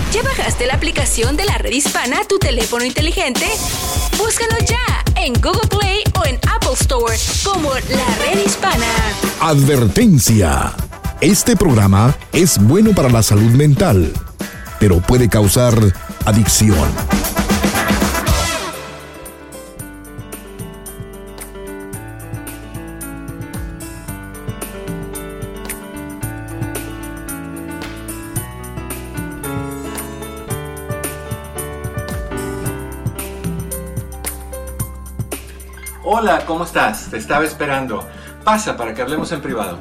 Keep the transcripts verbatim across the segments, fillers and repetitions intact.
¿Ya bajaste la aplicación de la Red Hispana a tu teléfono inteligente? Búscanos ya en Google Play o en Apple Store como La Red Hispana. Advertencia. Este programa es bueno para la salud mental, pero puede causar adicción. Hola, ¿cómo estás? Te estaba esperando. Pasa para que hablemos en privado.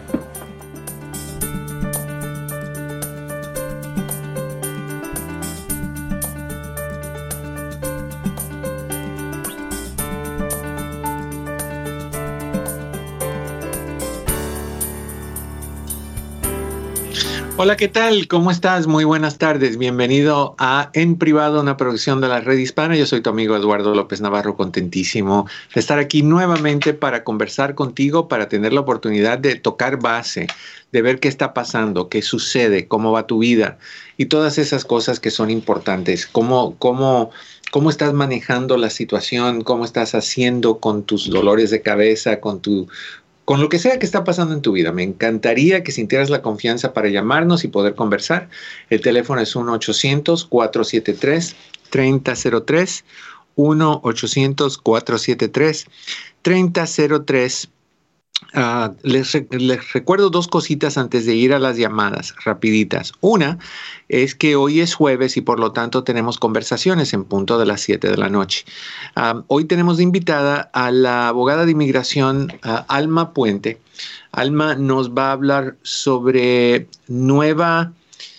Hola, ¿qué tal? ¿Cómo estás? Muy buenas tardes. Bienvenido a En Privado, una producción de la Red Hispana. Yo soy tu amigo Eduardo López Navarro, contentísimo de estar aquí nuevamente para conversar contigo, para tener la oportunidad de tocar base, de ver qué está pasando, qué sucede, cómo va tu vida y todas esas cosas que son importantes. Cómo, cómo, cómo estás manejando la situación, cómo estás haciendo con tus dolores de cabeza, con tu... con lo que sea que está pasando en tu vida. Me encantaría que sintieras la confianza para llamarnos y poder conversar. El teléfono es uno ochocientos, cuatro siete tres, tres cero cero tres, uno ochocientos, cuatro siete tres, tres cero cero tres. Uh, les, re- les recuerdo dos cositas antes de ir a las llamadas, rapiditas. Una es que hoy es jueves y por lo tanto tenemos conversaciones en punto de las siete de la noche. Uh, hoy tenemos de invitada a la abogada de inmigración uh, Alma Puente. Alma nos va a hablar sobre nueva,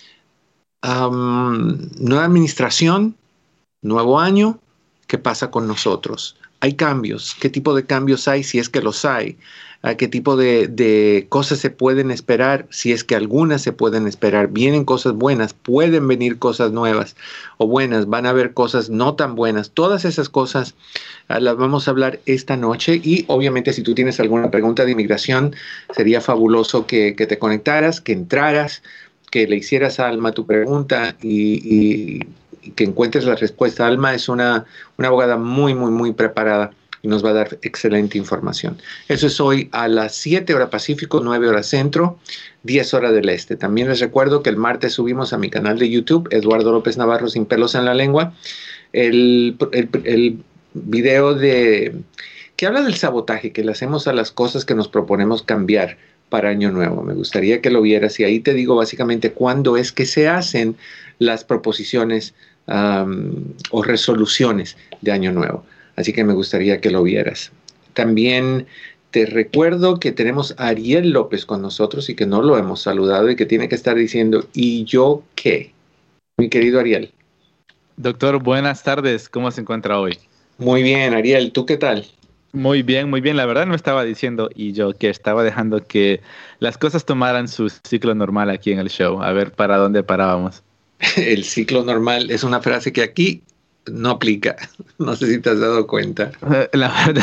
um, nueva administración, nuevo año, qué pasa con nosotros. Hay cambios, qué tipo de cambios hay si es que los hay. ¿A qué tipo de, de cosas se pueden esperar? Si es que algunas se pueden esperar. Vienen cosas buenas, pueden venir cosas nuevas o buenas, van a haber cosas no tan buenas. Todas esas cosas uh, las vamos a hablar esta noche y obviamente si tú tienes alguna pregunta de inmigración, sería fabuloso que, que te conectaras, que entraras, que le hicieras a Alma tu pregunta y, y, y que encuentres la respuesta. Alma es una, una abogada muy, muy, muy preparada y nos va a dar excelente información. Eso es hoy a las siete horas Pacífico, nueve horas Centro, diez horas del Este. También les recuerdo que el martes subimos a mi canal de YouTube, Eduardo López Navarro Sin Pelos en la Lengua, el, el, el video de que habla del sabotaje que le hacemos a las cosas que nos proponemos cambiar para Año Nuevo. Me gustaría que lo vieras y ahí te digo básicamente cuándo es que se hacen las proposiciones um, o resoluciones de Año Nuevo. Así que me gustaría que lo vieras. También te recuerdo que tenemos a Ariel López con nosotros y que no lo hemos saludado y que tiene que estar diciendo, ¿y yo qué? Mi querido Ariel. Doctor, buenas tardes. ¿Cómo se encuentra hoy? Muy bien, Ariel. ¿Tú qué tal? Muy bien, muy bien. La verdad no estaba diciendo y yo que estaba dejando que las cosas tomaran su ciclo normal aquí en el show. A ver para dónde parábamos. El ciclo normal es una frase que aquí no aplica. No sé si te has dado cuenta. La verdad.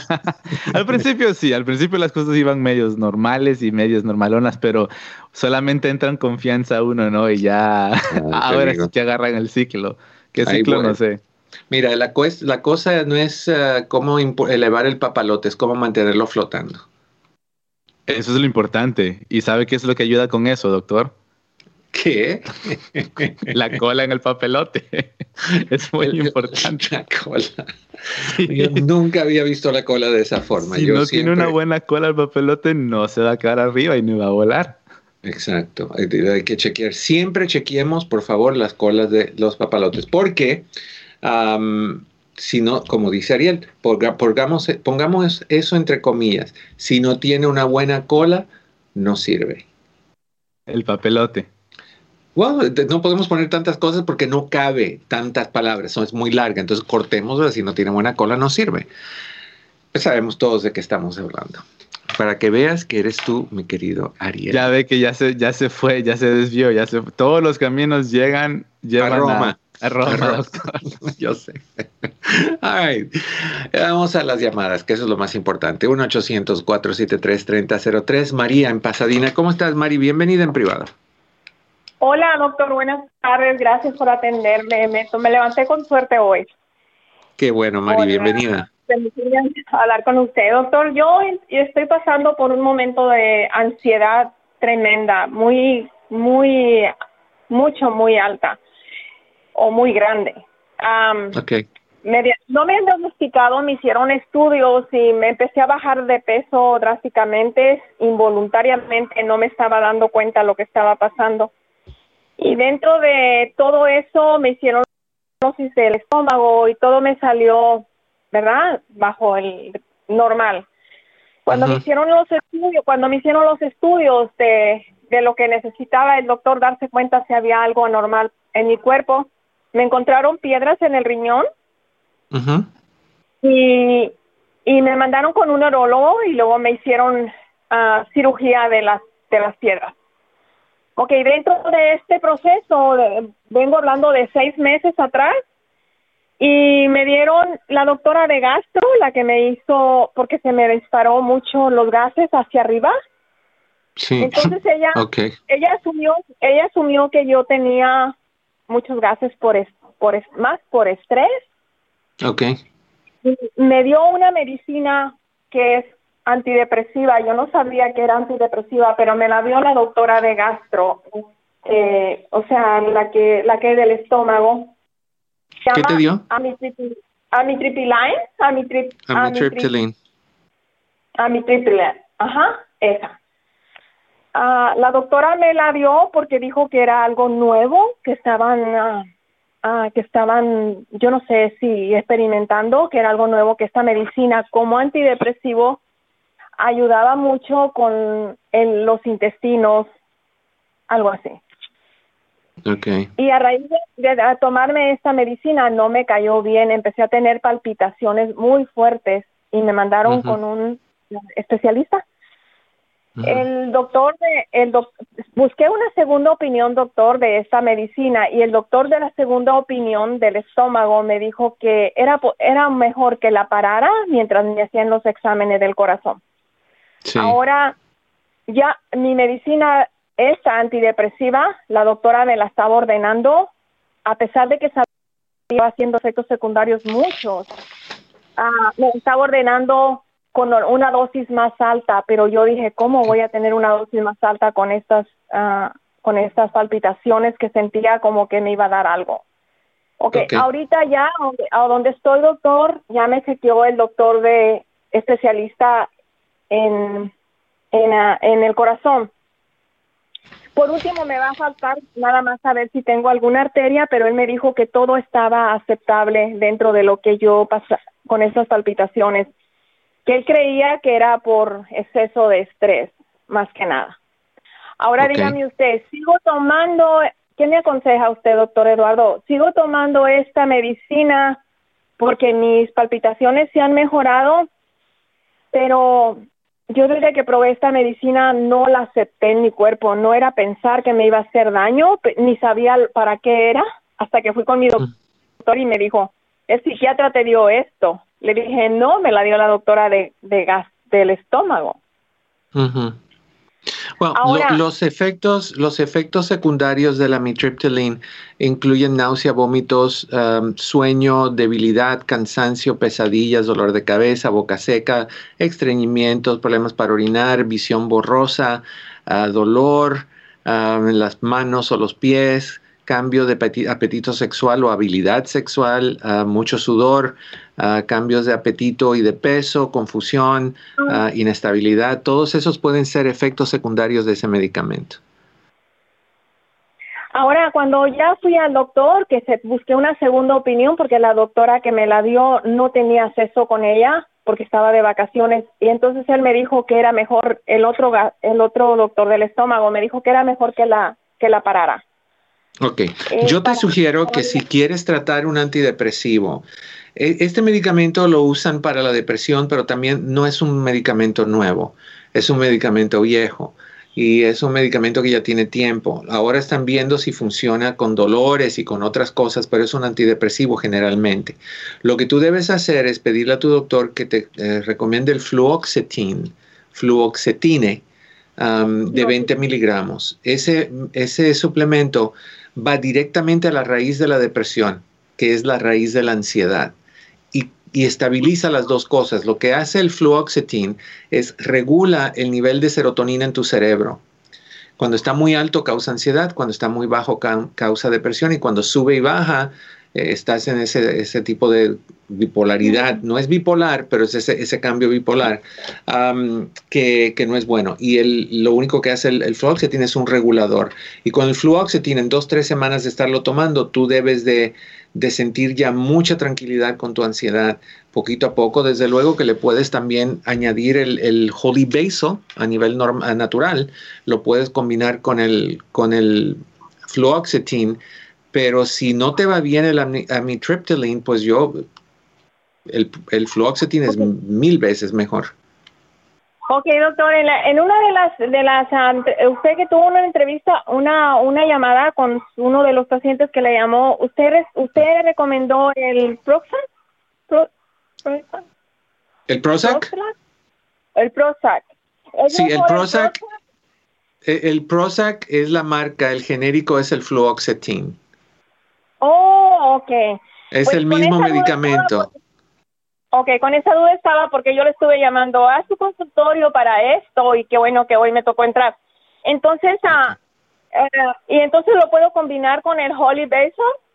Al principio sí, al principio las cosas iban medios normales y medios normalonas, pero solamente entra en confianza uno, ¿no? Y ya ah, ahora sí que agarran el ciclo. ¿Qué ciclo? No sé. Mira, la, co- la cosa no es uh, cómo impo- elevar el papalote, es cómo mantenerlo flotando. Eso es lo importante. ¿Y sabe qué es lo que ayuda con eso, doctor? ¿Qué? La cola en el papelote. Es muy importante. La cola. Sí. Yo nunca había visto la cola de esa forma. Si Yo no siempre... tiene una buena cola el papelote, no se va a quedar arriba y no va a volar. Exacto. Hay, hay que chequear. Siempre chequeemos, por favor, las colas de los papalotes. Porque, um, si no, como dice Ariel, pongamos, pongamos eso entre comillas. Si no tiene una buena cola, no sirve. El papelote. Bueno, no podemos poner tantas cosas porque no cabe tantas palabras, es muy larga, entonces cortémosla, si no tiene buena cola no sirve. Pues sabemos todos de qué estamos hablando. Para que veas que eres tú, mi querido Ariel. Ya ve que ya se, ya se fue, ya se desvió, ya se todos los caminos llegan, llevan a Roma. A, a Roma, a Roma. Doctor. Yo sé. All right. Vamos a las llamadas, que eso es lo más importante. uno ochocientos, cuatro siete tres, tres cero cero tres. María en Pasadena. ¿Cómo estás, Mari? Bienvenida en privado. Hola, doctor. Buenas tardes. Gracias por atenderme. Me, me levanté con suerte hoy. Qué bueno, Mari. Hola. Bienvenida. Permítame hablar con usted. Doctor, yo estoy pasando por un momento de ansiedad tremenda, muy, muy, mucho, muy alta o muy grande. Um, okay. Me, no me han diagnosticado, me hicieron estudios y me empecé a bajar de peso drásticamente, involuntariamente, no me estaba dando cuenta de lo que estaba pasando. Y dentro de todo eso me hicieron diagnosis del estómago y todo me salió, ¿verdad?, bajo el normal. Cuando uh-huh. me hicieron los estudios, cuando me hicieron los estudios de, de lo que necesitaba el doctor darse cuenta si había algo anormal en mi cuerpo, me encontraron piedras en el riñón. Uh-huh. Y, y me mandaron con un neurólogo y luego me hicieron uh, cirugía de las, de las piedras. Ok, dentro de este proceso, de, vengo hablando de seis meses atrás, y me dieron la doctora de gastro, la que me hizo, porque se me disparó mucho los gases hacia arriba. Sí. Entonces ella, okay. ella asumió, ella asumió que yo tenía muchos gases por, es, por es, más por estrés. Okay. Me dio una medicina que es antidepresiva. Yo no sabía que era antidepresiva, pero me la dio la doctora de gastro, eh, o sea, la que la que es del estómago. Se ¿Qué te dio? Amitriptyline. Amitrip, Amitriptyline. Amitriptyline. Ajá, esa. Uh, la doctora me la dio porque dijo que era algo nuevo, que estaban... Uh, Ah, que estaban, yo no sé si experimentando, que era algo nuevo, que esta medicina como antidepresivo ayudaba mucho con el, los intestinos, algo así. Okay. Y a raíz de, de, de tomarme esta medicina no me cayó bien, empecé a tener palpitaciones muy fuertes y me mandaron uh-huh. con un especialista. El doctor, de, el doc, busqué una segunda opinión, doctor, de esta medicina, y el doctor de la segunda opinión del estómago me dijo que era, era mejor que la parara mientras me hacían los exámenes del corazón. Sí. Ahora, ya mi medicina, esta antidepresiva, la doctora me la estaba ordenando, a pesar de que estaba haciendo efectos secundarios muchos. Uh, me estaba ordenando con una dosis más alta, pero yo dije, ¿cómo voy a tener una dosis más alta con estas uh, con estas palpitaciones que sentía como que me iba a dar algo? Okay, okay. Ahorita ya, a donde estoy, doctor, ya me chequeó el doctor de especialista en, en, uh, en el corazón. Por último, me va a faltar nada más saber si tengo alguna arteria, pero él me dijo que todo estaba aceptable dentro de lo que yo pasaba con esas palpitaciones, que él creía que era por exceso de estrés, más que nada. Ahora okay. Dígame usted, ¿sigo tomando, qué me aconseja usted, doctor Eduardo? ¿Sigo tomando esta medicina porque mis palpitaciones se han mejorado? Pero yo desde que probé esta medicina no la acepté en mi cuerpo, no era pensar que me iba a hacer daño, ni sabía para qué era, hasta que fui con mi doctor y me dijo, el psiquiatra te dio esto. Le dije, no, me la dio la doctora de, de gas del estómago. Uh-huh. Well, Ahora, lo, los efectos los efectos secundarios de la amitriptyline incluyen náusea, vómitos, um, sueño, debilidad, cansancio, pesadillas, dolor de cabeza, boca seca, estreñimientos, problemas para orinar, visión borrosa, uh, dolor uh, en las manos o los pies, cambio de apetito sexual o habilidad sexual, uh, mucho sudor, uh, cambios de apetito y de peso, confusión, uh, inestabilidad. Todos esos pueden ser efectos secundarios de ese medicamento. Ahora, cuando ya fui al doctor, que se busqué una segunda opinión, porque la doctora que me la dio no tenía acceso con ella, porque estaba de vacaciones, y entonces él me dijo que era mejor, el otro el otro doctor del estómago me dijo que era mejor que la que la parara. Ok, yo te sugiero que si quieres tratar un antidepresivo, este medicamento lo usan para la depresión, pero también no es un medicamento nuevo, es un medicamento viejo y es un medicamento que ya tiene tiempo. Ahora están viendo si funciona con dolores y con otras cosas, pero es un antidepresivo generalmente. Lo que tú debes hacer es pedirle a tu doctor que te eh, recomiende el fluoxetine, fluoxetine, um, de veinte miligramos. Ese, ese suplemento va directamente a la raíz de la depresión, que es la raíz de la ansiedad. Y, y estabiliza las dos cosas. Lo que hace el fluoxetine es regula el nivel de serotonina en tu cerebro. Cuando está muy alto causa ansiedad, cuando está muy bajo ca- causa depresión, y cuando sube y baja eh, estás en ese, ese tipo de bipolaridad. No es bipolar, pero es ese, ese cambio bipolar um, que, que no es bueno. Y el, lo único que hace el, el fluoxetine es un regulador. Y con el fluoxetine, en dos, tres semanas de estarlo tomando, tú debes de, de sentir ya mucha tranquilidad con tu ansiedad, poquito a poco. Desde luego que le puedes también añadir el, el Holy Basil a nivel norma, natural. Lo puedes combinar con el, con el fluoxetine. Pero si no te va bien el amitriptyline, pues yo, el, el fluoxetine okay. es mil veces mejor. Ok, doctor, en, la, en una de las, de las uh, usted que tuvo una entrevista, una una llamada con uno de los pacientes que le llamó, ¿usted usted le recomendó el Prozac? Pro, Prozac? ¿El Prozac? El Prozac. Sí, el Prozac, el, el Prozac es la marca, el genérico es el fluoxetine. Oh, ok. Es pues el mismo medicamento. Estaba, ok, con esa duda estaba porque yo le estuve llamando a su consultorio para esto y qué bueno que hoy me tocó entrar. Entonces, uh, uh, ¿y entonces lo puedo combinar con el Holy Basil?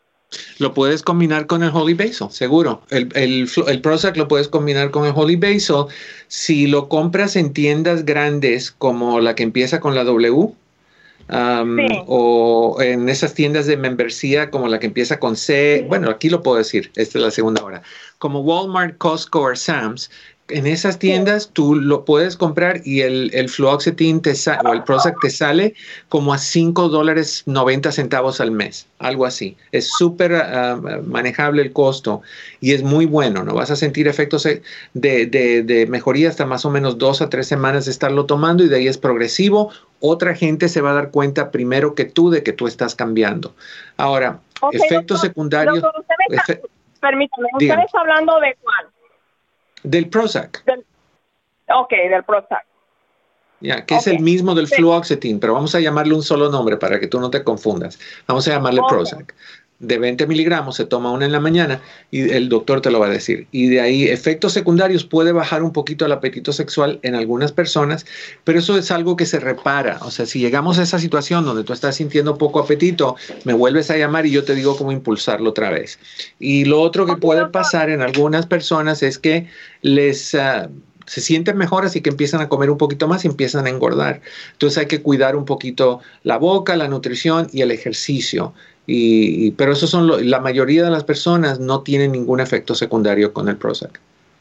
Lo puedes combinar con el Holy Basil, seguro. El, el, el Prozac lo puedes combinar con el Holy Basil. Si lo compras en tiendas grandes como la que empieza con la W, Um, sí. o en esas tiendas de membresía como la que empieza con C, sí. Bueno, aquí lo puedo decir, esta es la segunda hora, como Walmart, Costco o Sam's. En esas tiendas sí. tú lo puedes comprar y el, el fluoxetine te sa- o el Prozac te sale como a cinco dólares noventa centavos al mes, algo así. Es súper uh, manejable el costo y es muy bueno, ¿no? Vas a sentir efectos de, de, de mejoría hasta más o menos dos a tres semanas de estarlo tomando y de ahí es progresivo. Otra gente se va a dar cuenta primero que tú de que tú estás cambiando. Ahora, okay, efectos doctor, secundarios... Doctor, usted me está, efe- permítame, ¿usted dígame. está hablando de cuál? Del Prozac. Del, ok, del Prozac. Ya, que okay. es el mismo del sí. fluoxetine, pero vamos a llamarle un solo nombre para que tú no te confundas. Vamos a llamarle okay. Prozac. De veinte miligramos, se toma una en la mañana y el doctor te lo va a decir. Y de ahí, efectos secundarios, puede bajar un poquito el apetito sexual en algunas personas, pero eso es algo que se repara. O sea, si llegamos a esa situación donde tú estás sintiendo poco apetito, me vuelves a llamar y yo te digo cómo impulsarlo otra vez. Y lo otro que puede pasar en algunas personas es que les... Uh, se sienten mejor, así que empiezan a comer un poquito más y empiezan a engordar. Entonces hay que cuidar un poquito la boca, la nutrición y el ejercicio. Y, y, pero eso son lo, la mayoría de las personas no tienen ningún efecto secundario con el Prozac.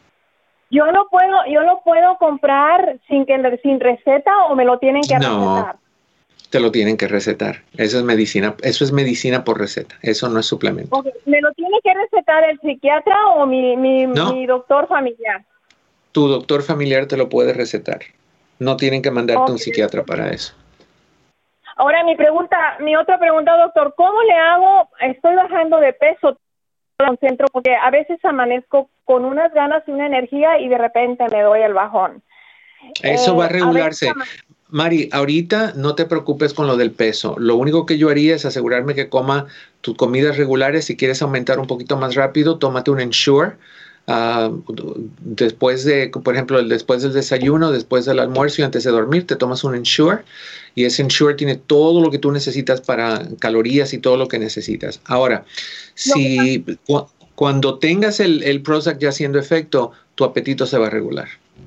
Yo lo puedo, yo lo puedo comprar sin que sin receta o me lo tienen que no, recetar. Te lo tienen que recetar. Eso es medicina, eso es medicina por receta. Eso no es suplemento. Okay. ¿Me lo tiene que recetar el psiquiatra o mi, mi, no. mi doctor familiar? Tu doctor familiar te lo puede recetar. No tienen que mandarte okay. un psiquiatra para eso. Ahora mi pregunta, mi otra pregunta, doctor, ¿cómo le hago? Estoy bajando de peso, concentro porque a veces amanezco con unas ganas y una energía y de repente me doy el bajón. Eso eh, va a regularse. A Mari, ahorita no te preocupes con lo del peso. Lo único que yo haría es asegurarme que coma tus comidas regulares. Si quieres aumentar un poquito más rápido, tómate un Ensure. Uh, después de, por ejemplo, el después del desayuno, después del almuerzo y antes de dormir, te tomas un Ensure y ese Ensure tiene todo lo que tú necesitas para calorías y todo lo que necesitas. Ahora, si cu cuando tengas el, el Prozac ya haciendo efecto, tu apetito se va a regular.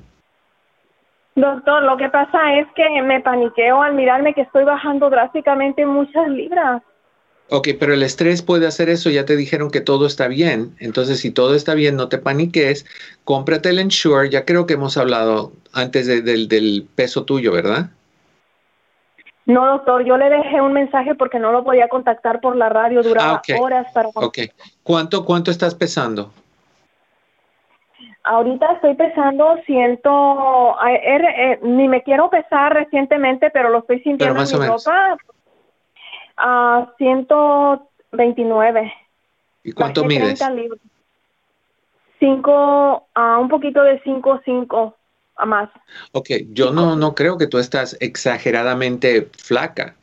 Doctor, lo que pasa es que me paniqueo al mirarme que estoy bajando drásticamente muchas libras. Ok, pero el estrés puede hacer eso, ya te dijeron que todo está bien, entonces si todo está bien, no te paniques, cómprate el Ensure, ya creo que hemos hablado antes de, de, del peso tuyo, ¿verdad? No, doctor, yo le dejé un mensaje porque no lo podía contactar por la radio, duraba ah, okay. horas para... Ok, ¿Cuánto, ¿cuánto estás pesando? Ahorita estoy pesando ciento, eh, eh, ni me quiero pesar recientemente, pero lo estoy sintiendo en mi ropa. A uh, ciento veintinueve. ¿Y cuánto mides? Cinco, uh, un poquito de cinco cinco. a más. Ok, yo no, no creo que tú estás exageradamente flaca.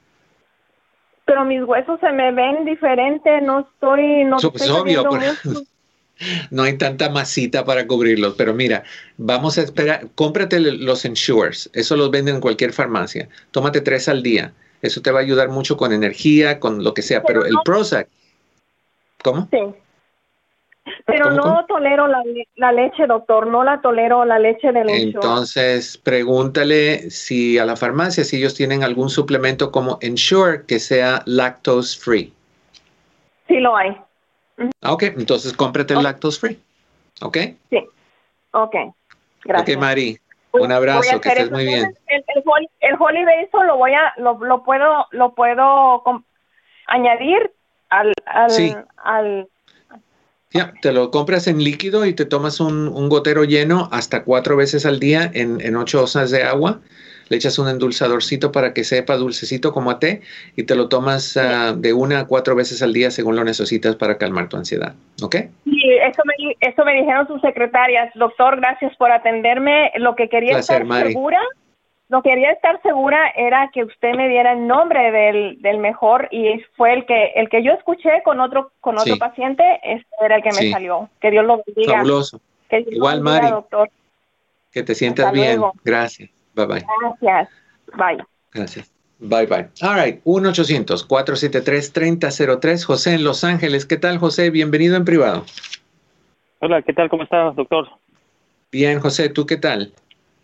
Pero mis huesos se me ven diferentes, no estoy, no So, pues estoy obvio, perdiendo pero músculo. no hay tanta masita para cubrirlos. Pero mira, vamos a esperar, cómprate los Ensures, eso los venden en cualquier farmacia. Tómate tres al día, eso te va a ayudar mucho con energía, con lo que sea. Pero, pero el Prozac, ¿cómo? Sí. Pero ¿Cómo, no cómo? tolero la, la leche, doctor, no la tolero, la leche del Ensure. Entonces, pregúntale si a la farmacia, si ellos tienen algún suplemento como Ensure que sea lactose free. Sí lo hay. Ah, ok, entonces cómprate el lactose free. ¿Ok? Sí. Ok. Gracias. Ok, Mari. Voy- Un abrazo, voy a que hacer estés eso. muy bien. Entonces, El, el, Hol- el Holy Basil lo voy a, lo, lo puedo, lo puedo com- añadir al, al, Sí. al, Ya, te lo compras en líquido y te tomas un, un gotero lleno hasta cuatro veces al día en, en ocho onzas de agua. Le echas un endulzadorcito para que sepa dulcecito como a té y te lo tomas uh, de una a cuatro veces al día según lo necesitas para calmar tu ansiedad. ¿Ok? Sí, eso me, eso me dijeron sus secretarias. Doctor, gracias por atenderme. Lo que quería Placer, estar Mari. segura, lo que quería estar segura era que usted me diera el nombre del, del mejor y fue el que el que yo escuché con otro con otro Sí. paciente, este era el que Sí. me salió. Que Dios lo bendiga. Fabuloso. Que Dios Igual, lo bendiga, Mari. doctor. Que te sientas Hasta bien. luego. Gracias. Bye bye. Gracias. Bye. Gracias. Bye bye. All right. uno ochocientos, cuatro siete tres, tres cero cero tres. José en Los Ángeles. ¿Qué tal, José? Bienvenido en privado. Hola, ¿qué tal? ¿Cómo está, doctor? Bien, José. ¿Tú qué tal?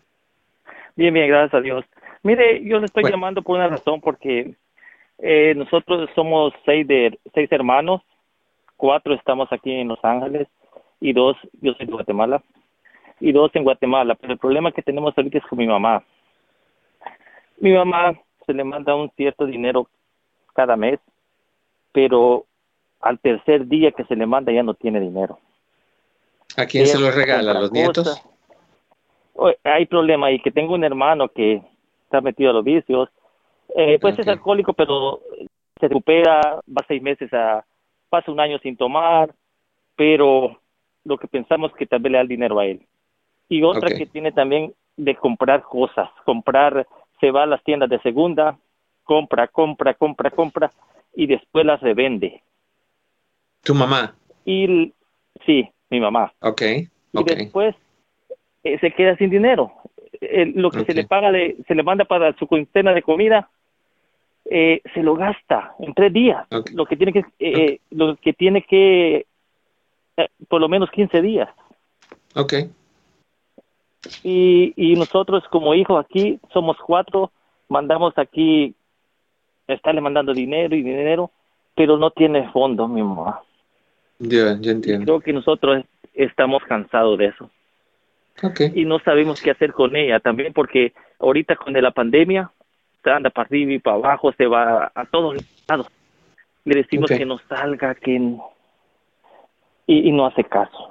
Bien, bien, gracias a Dios. Mire, yo le estoy Bueno. llamando por una razón, porque eh, nosotros somos seis de seis hermanos, cuatro estamos aquí en Los Ángeles y dos, yo soy de Guatemala, y dos en Guatemala, pero el problema que tenemos ahorita es con mi mamá. Mi mamá se le manda un cierto dinero cada mes, pero al tercer día que se le manda ya no tiene dinero. ¿A quién Ella se los regala? ¿A compra los nietos? cosas. Oh, hay problema ahí, que tengo un hermano que está metido a los vicios, eh, pues Ok. es alcohólico, pero se recupera, va seis meses a, pasa un año sin tomar, pero lo que pensamos que tal vez le da el dinero a él. Y otra Ok. que tiene también de comprar cosas, comprar, se va a las tiendas de segunda, compra, compra, compra, compra, y después las revende. ¿Tu mamá? Y sí, mi mamá. Ok. Y Ok. después eh, se queda sin dinero. Eh, lo que Ok. se le paga, de, se le manda para su quincena de comida, eh, se lo gasta en tres días. Ok. Lo que tiene que, eh, lo que tiene que, eh, por lo menos quince días. Ok. Y, y nosotros como hijos aquí somos cuatro, mandamos aquí, estarle mandando dinero y dinero, pero no tiene fondo mi mamá. Ya, ya Y entiendo. creo que nosotros estamos cansados de eso. Ok. Y no sabemos qué hacer con ella también, porque ahorita con la pandemia se anda para arriba y para abajo, se va a todos lados. Le decimos Ok. que no salga, que no- y, y no hace caso.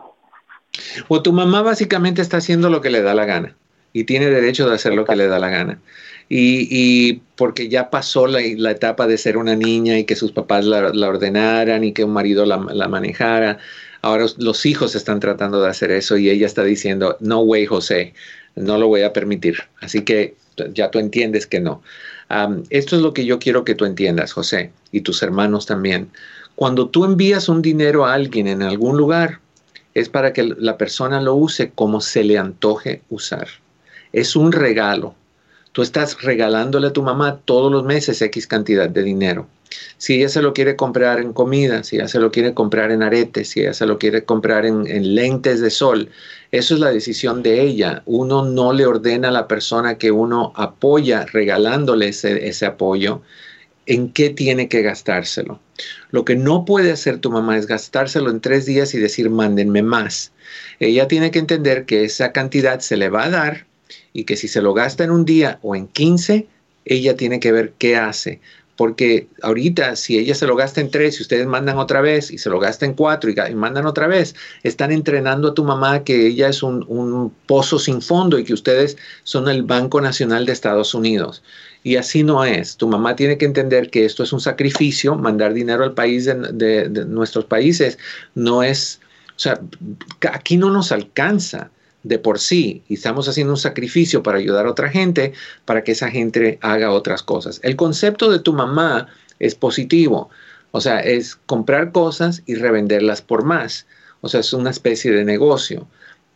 O tu mamá básicamente está haciendo lo que le da la gana y tiene derecho de hacer lo que le da la gana. Y, y porque ya pasó la, la etapa de ser una niña y que sus papás la, la ordenaran y que un marido la, la manejara. Ahora los hijos están tratando de hacer eso y ella está diciendo, no way, José, no lo voy a permitir. Así que ya tú entiendes que no. Um, esto es lo que yo quiero que tú entiendas, José, y tus hermanos también. Cuando tú envías un dinero a alguien en algún lugar, es para que la persona lo use como se le antoje usar. Es un regalo. Tú estás regalándole a tu mamá todos los meses X cantidad de dinero. Si ella se lo quiere comprar en comida, si ella se lo quiere comprar en aretes, si ella se lo quiere comprar en, en lentes de sol, eso es la decisión de ella. Uno no le ordena a la persona que uno apoya regalándole ese, ese apoyo en qué tiene que gastárselo. Lo que no puede hacer tu mamá es gastárselo en tres días y decir mándenme más. Ella tiene que entender que esa cantidad se le va a dar y que si se lo gasta en un día o en quince, ella tiene que ver qué hace. Porque ahorita si ella se lo gasta en tres y ustedes mandan otra vez y se lo gasta en cuatro y, y mandan otra vez, están entrenando a tu mamá que ella es un, un pozo sin fondo y que ustedes son el Banco Nacional de Estados Unidos. Y así no es. Tu mamá tiene que entender que esto es un sacrificio. Mandar dinero al país de, de, de nuestros países no es, o sea, aquí no nos alcanza. de por sí y estamos haciendo un sacrificio para ayudar a otra gente, para que esa gente haga otras cosas. El concepto de tu mamá es positivo, o sea, es comprar cosas y revenderlas por más, o sea, es una especie de negocio,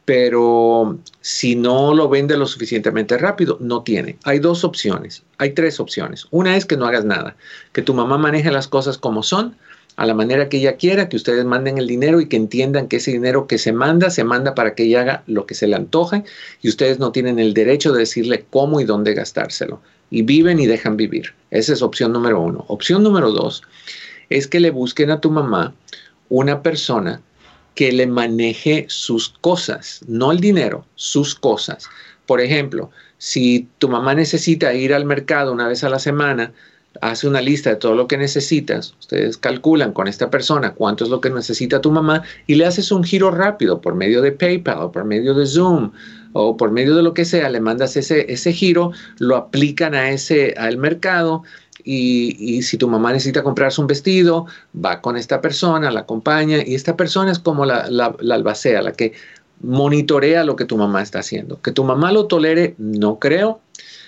pero si no lo vende lo suficientemente rápido, no tiene. Hay dos opciones, hay tres opciones. Una es que no hagas nada, que tu mamá maneje las cosas como son, a la manera que ella quiera, que ustedes manden el dinero y que entiendan que ese dinero que se manda, se manda para que ella haga lo que se le antoje y ustedes no tienen el derecho de decirle cómo y dónde gastárselo. Y viven y dejan vivir. Esa es opción número uno. Opción número dos es que le busquen a tu mamá una persona que le maneje sus cosas, no el dinero, sus cosas. Por ejemplo, si tu mamá necesita ir al mercado una vez a la semana, hace una lista de todo lo que necesitas, ustedes calculan con esta persona cuánto es lo que necesita tu mamá y le haces un giro rápido por medio de PayPal o por medio de Zoom o por medio de lo que sea, le mandas ese, ese giro, lo aplican a ese, al mercado y, y si tu mamá necesita comprarse un vestido, va con esta persona, la acompaña y esta persona es como la, la, la albacea, la que monitorea lo que tu mamá está haciendo. Que tu mamá lo tolere, no creo.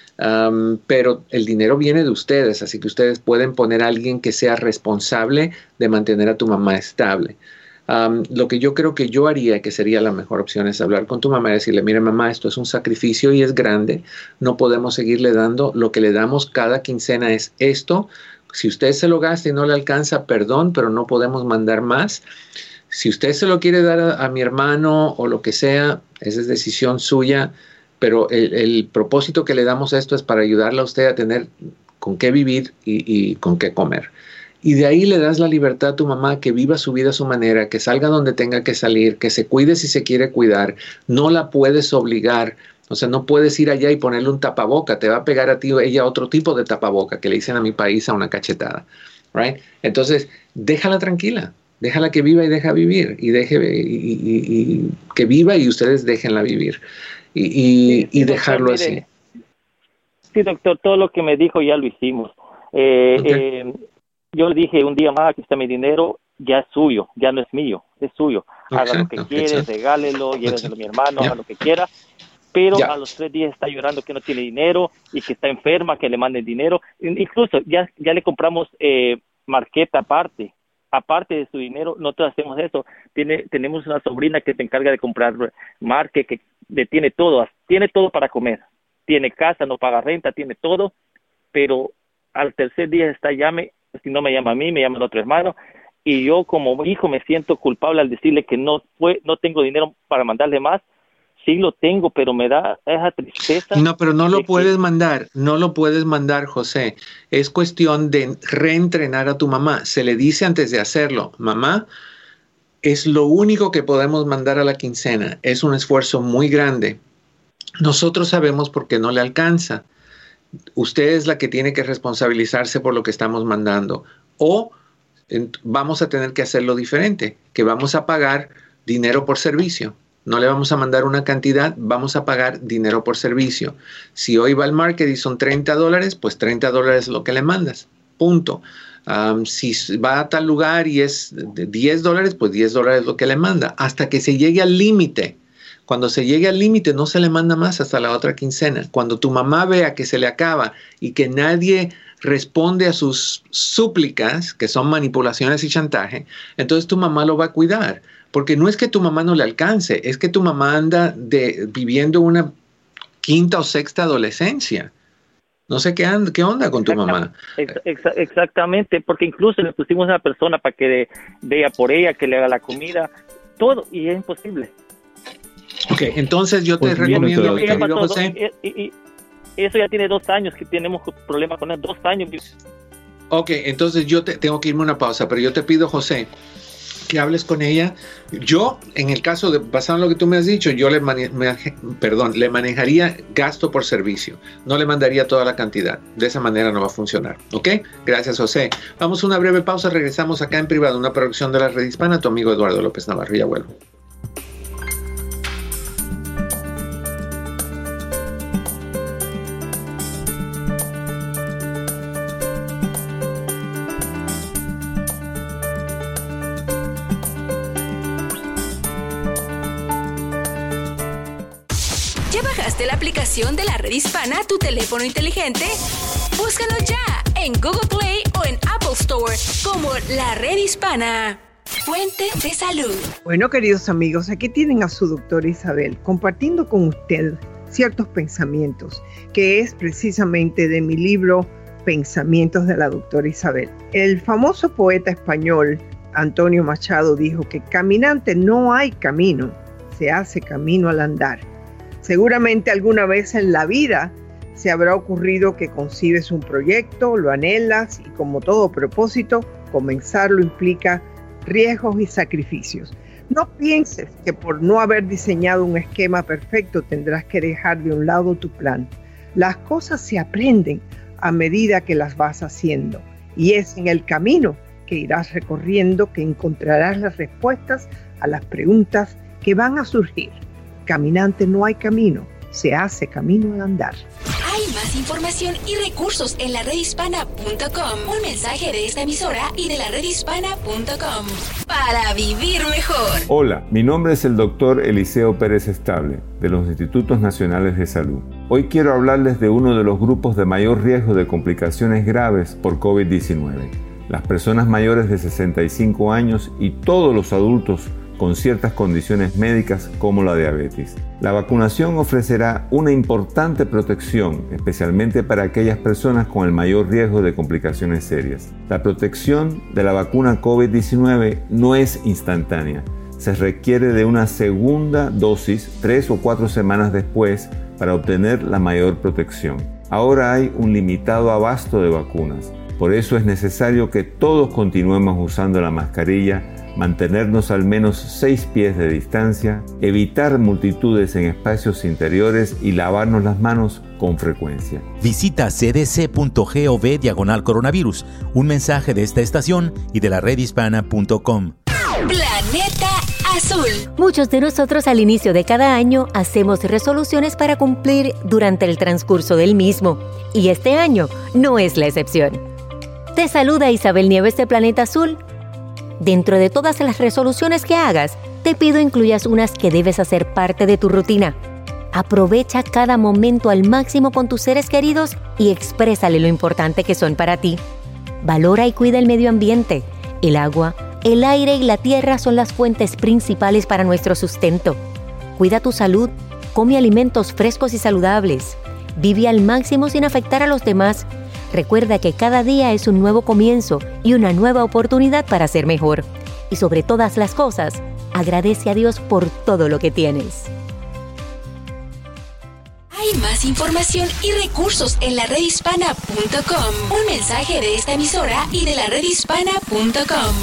Um, pero el dinero viene de ustedes, así que ustedes pueden poner a alguien que sea responsable de mantener a tu mamá estable. Um, lo que yo creo que yo haría, que sería la mejor opción, es hablar con tu mamá y decirle, mire mamá, esto es un sacrificio y es grande, no podemos seguirle dando, lo que le damos cada quincena es esto, si usted se lo gasta y no le alcanza, perdón, pero no podemos mandar más. Si usted se lo quiere dar a, a mi hermano o lo que sea, esa es decisión suya. Pero el, el propósito que le damos a esto es para ayudarle a usted a tener con qué vivir y, y con qué comer. Y de ahí le das la libertad a tu mamá que viva su vida a su manera, que salga donde tenga que salir, que se cuide si se quiere cuidar. No la puedes obligar. O sea, no puedes ir allá y ponerle un tapaboca. Te va a pegar a ti o ella otro tipo de tapaboca que le dicen a mi país a una cachetada. Right? Entonces, déjala tranquila. Déjala que viva y deja vivir. Y, deje, y, y, y que viva y ustedes déjenla vivir. Y, y, sí, y dejarlo doctor, mire, así. Sí, doctor, todo lo que me dijo ya lo hicimos. Eh, okay. eh, yo le dije un día más, aquí está mi dinero, ya es suyo, ya no es mío, es suyo. Haga exacto, lo que quiere, exacto. regálelo, lléveselo a mi hermano, yeah. haga lo que quiera. Pero yeah. a los tres días está llorando que no tiene dinero y que está enferma, que le manden dinero. Incluso ya, ya le compramos eh, marqueta aparte. Aparte de su dinero, nosotros hacemos eso. Tiene, tenemos una sobrina que se encarga de comprar marque, que le tiene todo, tiene todo para comer. Tiene casa, no paga renta, tiene todo, pero al tercer día está llame, si no me llama a mí, me llama a otro hermano, y yo como hijo me siento culpable al decirle que no fue, no tengo dinero para mandarle más. Sí lo tengo, pero me da esa tristeza. No, pero no lo puedes que... mandar, no lo puedes mandar, José. Es cuestión de reentrenar a tu mamá. Se le dice antes de hacerlo, mamá, es lo único que podemos mandar a la quincena. Es un esfuerzo muy grande. Nosotros sabemos por qué no le alcanza. Usted es la que tiene que responsabilizarse por lo que estamos mandando. O vamos a tener que hacerlo diferente, que vamos a pagar dinero por servicio. No le vamos a mandar una cantidad, vamos a pagar dinero por servicio. Si hoy va al market y son treinta dólares, pues treinta dólares es lo que le mandas. Punto. Um, si va a tal lugar y es de diez dólares, pues diez dólares es lo que le manda. Hasta que se llegue al límite. Cuando se llegue al límite, no se le manda más hasta la otra quincena. Cuando tu mamá vea que se le acaba y que nadie responde a sus súplicas, que son manipulaciones y chantaje, entonces tu mamá lo va a cuidar. Porque no es que tu mamá no le alcance, es que tu mamá anda de, viviendo una quinta o sexta adolescencia. No sé qué, and, qué onda con tu mamá. Exa- exactamente, porque incluso le pusimos a una persona para que vea por ella, que le haga la comida, todo, y es imposible. Ok, entonces yo te pues recomiendo, bien, querido José. Y, y, y eso ya tiene dos años que tenemos problemas con él, dos años. Ok, entonces yo te, tengo que irme a una pausa, pero yo te pido, José, que hables con ella. Yo, en el caso de, basado en lo que tú me has dicho, yo le, mane, me, perdón, le manejaría gasto por servicio. No le mandaría toda la cantidad. De esa manera no va a funcionar. ¿Ok? Gracias, José. Vamos a una breve pausa. Regresamos acá en privado. Una producción de la Red Hispana. Tu amigo Eduardo López Navarro. Ya vuelvo. bajaste la aplicación de la Red Hispana a tu teléfono inteligente? Búscanos ya en Google Play o en Apple Store como la Red Hispana. Fuente de salud. Bueno, queridos amigos, aquí tienen a su doctora Isabel compartiendo con usted ciertos pensamientos, que es precisamente de mi libro Pensamientos de la doctora Isabel. El famoso poeta español Antonio Machado dijo que caminante no hay camino, se hace camino al andar. Seguramente alguna vez en la vida se habrá ocurrido que concibes un proyecto, lo anhelas y como todo propósito, comenzarlo implica riesgos y sacrificios. No pienses que por no haber diseñado un esquema perfecto tendrás que dejar de un lado tu plan. Las cosas se aprenden a medida que las vas haciendo y es en el camino que irás recorriendo que encontrarás las respuestas a las preguntas que van a surgir. Caminante no hay camino, se hace camino al andar. Hay más información y recursos en la red hispana punto com. Un mensaje de esta emisora y de la red hispana punto com. Para vivir mejor. Hola, mi nombre es el doctor Eliseo Pérez Estable, de los Institutos Nacionales de Salud. Hoy quiero hablarles de uno de los grupos de mayor riesgo de complicaciones graves por COVID diecinueve. Las personas mayores de sesenta y cinco años y todos los adultos con ciertas condiciones médicas como la diabetes. La vacunación ofrecerá una importante protección, especialmente para aquellas personas con el mayor riesgo de complicaciones serias. La protección de la vacuna COVID diecinueve no es instantánea. Se requiere de una segunda dosis tres o cuatro semanas después para obtener la mayor protección. Ahora hay un limitado abasto de vacunas. Por eso es necesario que todos continuemos usando la mascarilla, mantenernos al menos seis pies de distancia, evitar multitudes en espacios interiores y lavarnos las manos con frecuencia. Visita c d c punto gov diagonal coronavirus, un mensaje de esta estación y de la red hispana punto com. Planeta Azul. Muchos de nosotros al inicio de cada año hacemos resoluciones para cumplir durante el transcurso del mismo, y este año no es la excepción. Te saluda Isabel Nieves de Planeta Azul. Dentro de todas las resoluciones que hagas, te pido incluyas unas que debes hacer parte de tu rutina. Aprovecha cada momento al máximo con tus seres queridos y exprésale lo importante que son para ti. Valora y cuida el medio ambiente. El agua, el aire y la tierra son las fuentes principales para nuestro sustento. Cuida tu salud, come alimentos frescos y saludables. Vive al máximo sin afectar a los demás. Recuerda que cada día es un nuevo comienzo y una nueva oportunidad para ser mejor. Y sobre todas las cosas, agradece a Dios por todo lo que tienes. Hay más información y recursos en la red hispana punto com. Un mensaje de esta emisora y de la red hispana punto com.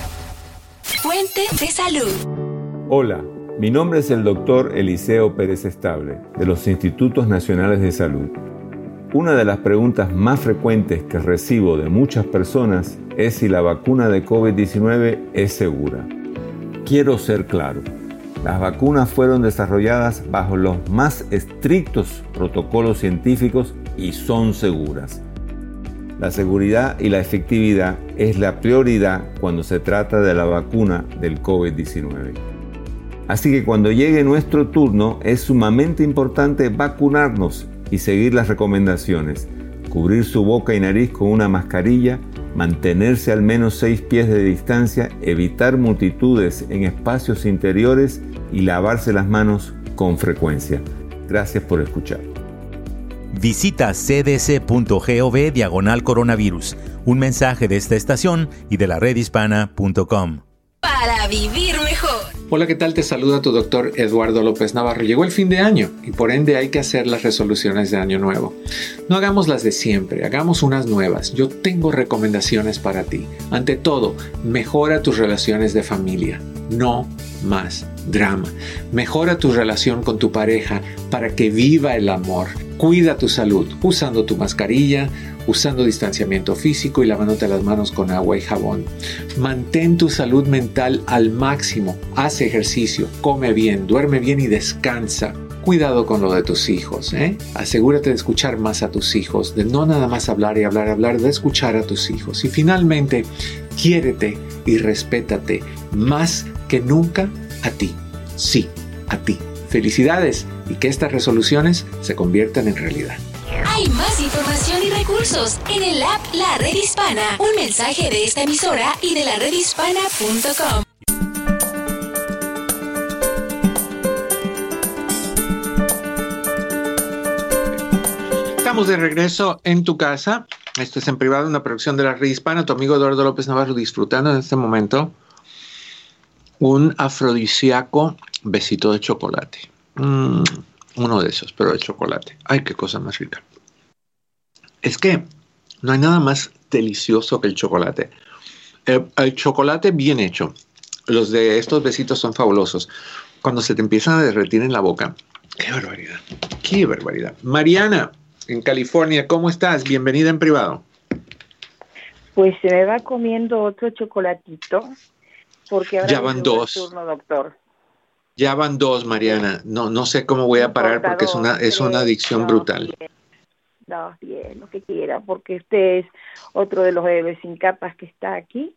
Fuente de salud. Hola, mi nombre es el doctor Eliseo Pérez Estable, de los Institutos Nacionales de Salud. Una de las preguntas más frecuentes que recibo de muchas personas es si la vacuna de COVID diecinueve es segura. Quiero ser claro, las vacunas fueron desarrolladas bajo los más estrictos protocolos científicos y son seguras. La seguridad y la efectividad es la prioridad cuando se trata de la vacuna del COVID diecinueve. Así que cuando llegue nuestro turno es sumamente importante vacunarnos y seguir las recomendaciones, cubrir su boca y nariz con una mascarilla, mantenerse al menos seis pies de distancia, evitar multitudes en espacios interiores y lavarse las manos con frecuencia. Gracias por escuchar. Visita c d c punto gov diagonal coronavirus, un mensaje de esta estación y de la red hispana punto com. Para vivir mejor. Hola, ¿qué tal? Te saluda tu doctor Eduardo López Navarro. Llegó el fin de año y por ende hay que hacer las resoluciones de año nuevo. No hagamos las de siempre, hagamos unas nuevas. Yo tengo recomendaciones para ti. Ante todo, mejora tus relaciones de familia. No más drama. Mejora tu relación con tu pareja para que viva el amor. Cuida tu salud usando tu mascarilla, usando distanciamiento físico y lavándote las manos con agua y jabón. Mantén tu salud mental al máximo. Haz ejercicio, come bien, duerme bien y descansa. Cuidado con lo de tus hijos, ¿eh? Asegúrate de escuchar más a tus hijos, de no nada más hablar y hablar, hablar, de escuchar a tus hijos. Y finalmente, quiérete y respétate más que nunca a ti. Sí, a ti. Felicidades y que estas resoluciones se conviertan en realidad. Hay más información y recursos en el app La Red Hispana. Un mensaje de esta emisora y de la red hispana punto com. Estamos de regreso en tu casa. Esto es En Privado, una producción de la Red Hispana. Tu amigo Eduardo López Navarro disfrutando en este momento un afrodisíaco besito de chocolate. Mm, uno de esos, pero de chocolate. Ay, qué cosa más rica. Es que no hay nada más delicioso que el chocolate. El, el chocolate bien hecho. Los de estos besitos son fabulosos. Cuando se te empiezan a derretir en la boca. ¡Qué barbaridad! ¡Qué barbaridad! Mariana, en California, ¿cómo estás? Bienvenida En Privado. Pues se me va comiendo otro chocolatito. Porque ahora ya van dos. Turno, doctor. Ya van dos, Mariana. No, no sé cómo voy a parar porque es una, es una adicción no, brutal. Bien. No, bien, lo que quiera, porque usted es otro de los héroes sin capas que está aquí.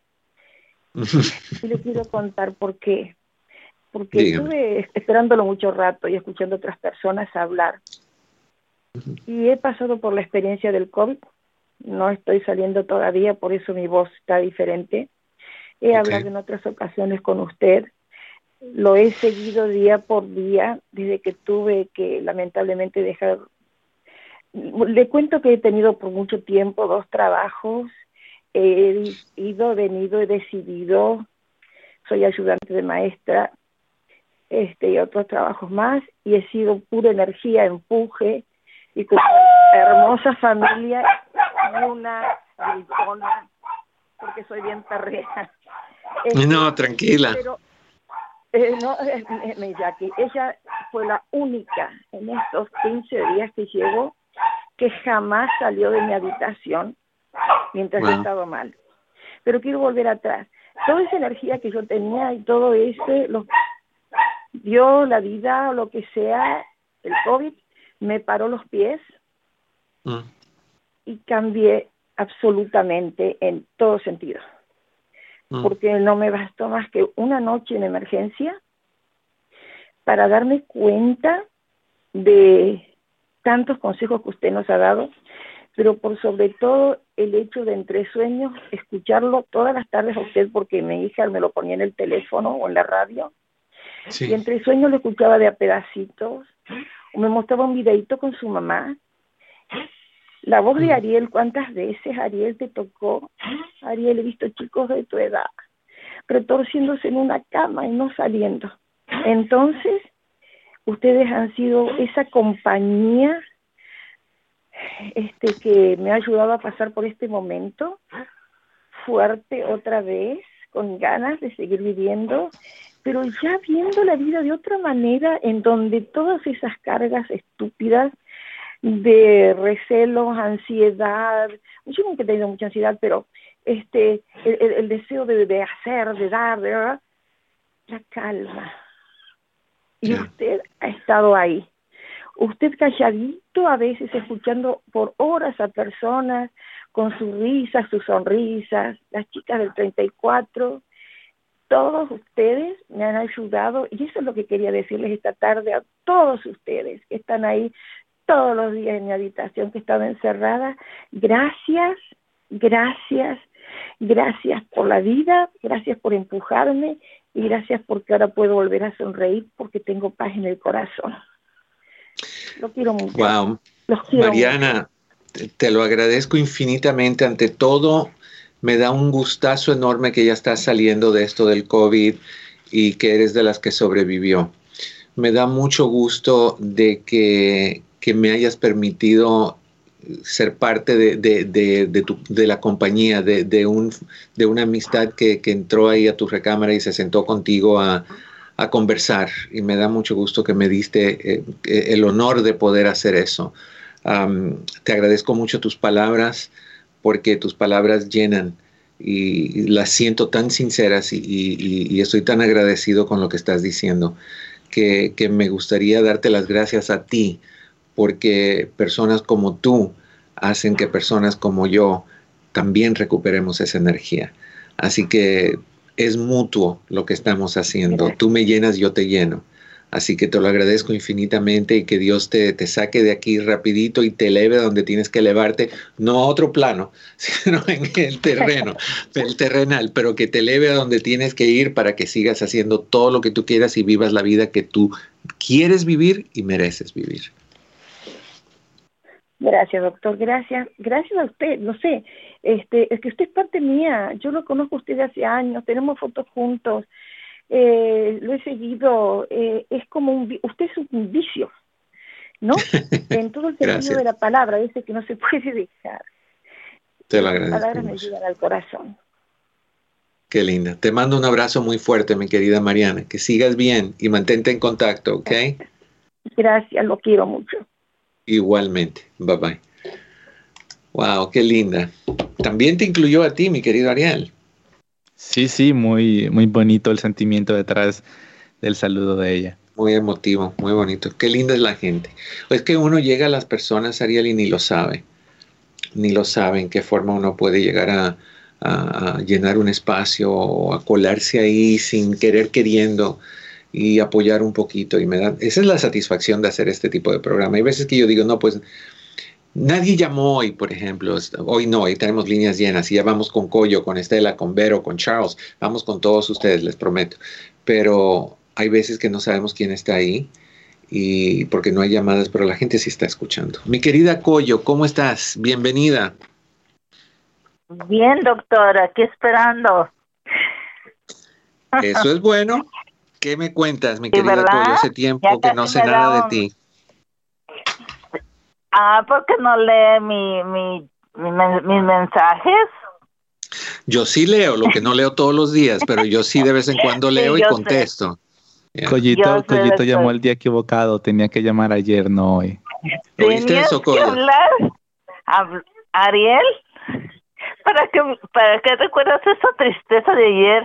Y le quiero contar por qué. Porque Dígame. Estuve esperándolo mucho rato y escuchando a otras personas hablar. Uh-huh. Y he pasado por la experiencia del COVID. No estoy saliendo todavía, por eso mi voz está diferente. He okay. hablado en otras ocasiones con usted. Lo he seguido día por día desde que tuve que lamentablemente dejar. Le cuento que he tenido por mucho tiempo dos trabajos. He ido, venido, he decidido. Soy ayudante de maestra este, y otros trabajos más. Y he sido pura energía, empuje. Y con una hermosa familia y una gritona, porque soy bien perrea. Este, no, tranquila. Pero, eh, no, eh, eh, Jackie, ella fue la única en estos quince días que llevo que jamás salió de mi habitación mientras wow. he estado mal. Pero quiero volver atrás. Toda esa energía que yo tenía y todo ese, lo, dio la vida o lo que sea, el COVID, me paró los pies mm. y cambié absolutamente en todo sentido. Mm. Porque no me bastó más que una noche en emergencia para darme cuenta de tantos consejos que usted nos ha dado, pero por sobre todo el hecho de entre sueños escucharlo todas las tardes a usted, porque mi hija me lo ponía en el teléfono o en la radio, sí. y entre sueños lo escuchaba de a pedacitos, o me mostraba un videito con su mamá. La voz de Ariel, ¿cuántas veces Ariel te tocó? Ariel, he visto chicos de tu edad retorciéndose en una cama y no saliendo. Entonces, ustedes han sido esa compañía este, que me ha ayudado a pasar por este momento fuerte otra vez, con ganas de seguir viviendo, pero ya viendo la vida de otra manera, en donde todas esas cargas estúpidas de recelos, ansiedad, yo nunca he tenido mucha ansiedad, pero este el, el, el deseo de, de hacer, de dar, de ¿verdad? La calma. Y yeah. usted ha estado ahí. Usted calladito, a veces escuchando por horas a personas con sus risas, sus sonrisas, las chicas del treinta y cuatro, todos ustedes me han ayudado, y eso es lo que quería decirles esta tarde a todos ustedes que están ahí todos los días en mi habitación, que estaba encerrada. Gracias, gracias, gracias por la vida, gracias por empujarme, y gracias porque ahora puedo volver a sonreír porque tengo paz en el corazón. Lo quiero mucho. Wow. Los quiero Mariana, mucho. Te lo agradezco infinitamente. Ante todo, me da un gustazo enorme que ya estás saliendo de esto del COVID y que eres de las que sobrevivió. Me da mucho gusto de que, que me hayas permitido ser parte de, de, de, de, tu, de la compañía, de, de, un, de una amistad que, que entró ahí a tu recámara y se sentó contigo a, a conversar. Y me da mucho gusto que me diste eh, el honor de poder hacer eso. Um, te agradezco mucho tus palabras, porque tus palabras llenan y las siento tan sinceras y, y, y estoy tan agradecido con lo que estás diciendo que, que me gustaría darte las gracias a ti, porque personas como tú hacen que personas como yo también recuperemos esa energía. Así que es mutuo lo que estamos haciendo. Tú me llenas, yo te lleno. Así que te lo agradezco infinitamente y que Dios te, te saque de aquí rapidito y te eleve donde tienes que elevarte, no a otro plano, sino en el terreno, el terrenal, pero que te eleve a donde tienes que ir para que sigas haciendo todo lo que tú quieras y vivas la vida que tú quieres vivir y mereces vivir. Gracias, doctor, gracias. Gracias a usted, no sé, este, es que usted es parte mía, yo lo conozco a usted hace años, tenemos fotos juntos. Eh, lo he seguido, eh, es como un, usted es un vicio, ¿no? En todo el sentido de la palabra, ese que no se puede dejar. Te lo agradezco. Las palabras me llegan al corazón. Qué linda. Te mando un abrazo muy fuerte, mi querida Mariana. Que sigas bien y mantente en contacto, ¿ok? Gracias, lo quiero mucho. Igualmente. Bye bye. Wow, qué linda. También te incluyó a ti, mi querido Ariel. Sí, sí, muy, muy bonito el sentimiento detrás del saludo de ella. Muy emotivo, muy bonito. Qué linda es la gente. Es que uno llega a las personas, Ariel, y ni lo sabe. Ni lo sabe en qué forma uno puede llegar a, a, a llenar un espacio o a colarse ahí sin querer queriendo y apoyar un poquito. Y me da, esa es la satisfacción de hacer este tipo de programa. Hay veces que yo digo, no, pues nadie llamó hoy, por ejemplo. Hoy no, hoy tenemos líneas llenas y ya vamos con Coyo, con Estela, con Vero, con Charles. Vamos con todos ustedes, les prometo. Pero hay veces que no sabemos quién está ahí y porque no hay llamadas, pero la gente sí está escuchando. Mi querida Coyo, ¿cómo estás? Bienvenida. Bien, doctor, aquí esperando. Eso es bueno. ¿Qué me cuentas, mi querida ¿verdad? Coyo? Hace tiempo que no sé nada un... de ti. Ah, ¿por qué no lee mi, mi, mi, mis mensajes? Yo sí leo, lo que no leo todos los días, pero yo sí de vez en cuando leo sí, y contesto. Yeah. Collito, Collito llamó el día equivocado, tenía que llamar ayer, no hoy. ¿Oíste eso, Coyo? Hablar a Ariel, ¿para qué, para qué recuerdas esa tristeza de ayer?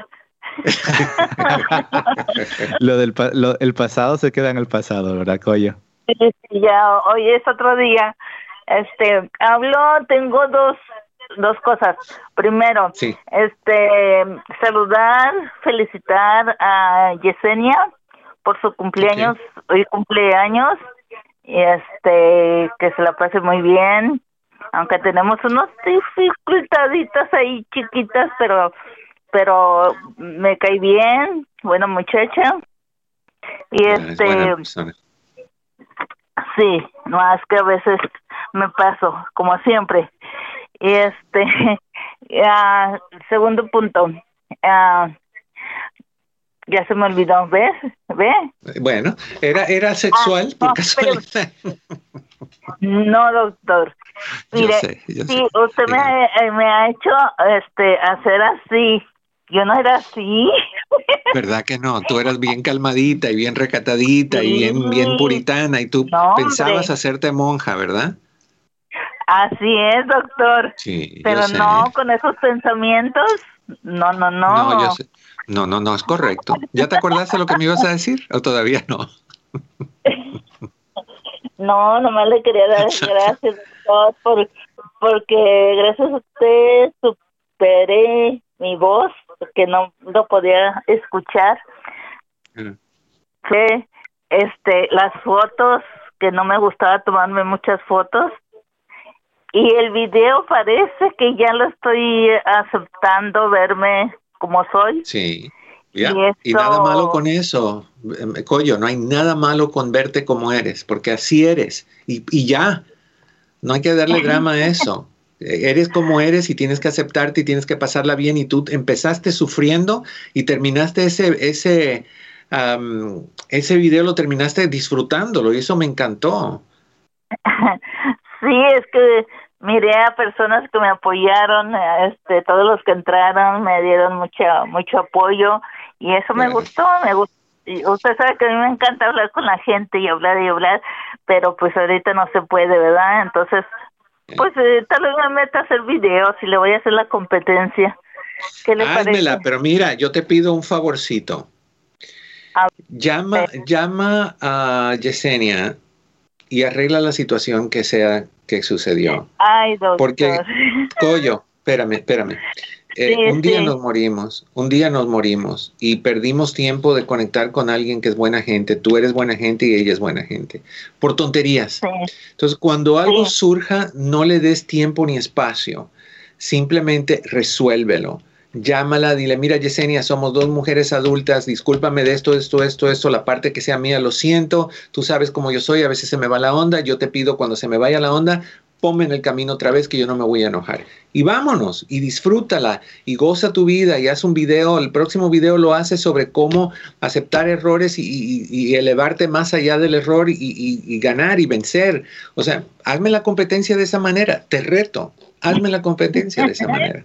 lo del lo, el pasado se queda en el pasado, ¿verdad, Coyo? Sí, ya hoy es otro día. Este, hablo, tengo dos dos cosas. Primero, sí. este, saludar, felicitar a Yesenia por su cumpleaños, okay. Hoy cumpleaños, y este, que se la pase muy bien, aunque tenemos unas dificultaditas ahí chiquitas, pero pero me cae bien, buena muchacha. Y yeah, este sí, más que a veces me paso, como siempre. Y este, uh, segundo punto, uh, ya se me olvidó, ¿ves? ¿Ve? Bueno, ¿era, era sexual ah, por no, casualidad? Pero, no, doctor. Mire, yo sé, yo sí, sé. Usted me, eh, me ha hecho este hacer así. Yo no era así. ¿Verdad que no? Tú eras bien calmadita y bien recatadita sí. y bien, bien puritana y tú no, pensabas hombre. hacerte monja, ¿verdad? Así es, doctor. Sí, pero yo sé. No con esos pensamientos. No, no, no. No, yo sé. No, no, no, es correcto. ¿Ya te acordaste lo que me ibas a decir o todavía no? No, nomás le quería dar gracias, doctor, por, porque gracias a usted superé mi voz, que no lo podía escuchar. Uh-huh. Que, este, las fotos, que no me gustaba tomarme muchas fotos. Y el video parece que ya lo estoy aceptando, verme como soy. Sí, ya. Y, esto... y nada malo con eso, Coyo, no hay nada malo con verte como eres, porque así eres. Y, y ya, no hay que darle drama a eso. Eres como eres y tienes que aceptarte y tienes que pasarla bien. Y tú empezaste sufriendo y terminaste ese, ese, um, ese video, lo terminaste disfrutándolo y eso me encantó. Sí, es que miré a personas que me apoyaron, este, todos los que entraron me dieron mucho, mucho apoyo y eso me bueno. gustó, me gustó. Y usted sabe que a mí me encanta hablar con la gente y hablar y hablar, pero pues ahorita no se puede, ¿verdad? Entonces, pues eh, tal vez me meta a hacer videos y le voy a hacer la competencia. ¿Qué le Házmela, parece? Pero mira, yo te pido un favorcito. A llama, ver. llama a Yesenia y arregla la situación que sea que sucedió. Ay, doctor. Porque, Coyo, espérame, espérame. eh, sí, un día sí. nos morimos, un día nos morimos y perdimos tiempo de conectar con alguien que es buena gente. Tú eres buena gente y ella es buena gente. Por tonterías. Sí. Entonces, cuando algo sí. surja, no le des tiempo ni espacio. Simplemente resuélvelo. Llámala, dile, mira Yesenia, somos dos mujeres adultas, discúlpame de esto, esto, esto, esto, la parte que sea mía, lo siento, tú sabes cómo yo soy, a veces se me va la onda, yo te pido cuando se me vaya la onda, ponme en el camino otra vez que yo no me voy a enojar. Y vámonos, y disfrútala, y goza tu vida, y haz un video, el próximo video lo haces sobre cómo aceptar errores y, y, y elevarte más allá del error y, y, y ganar y vencer. O sea, hazme la competencia de esa manera, te reto, hazme la competencia de esa manera.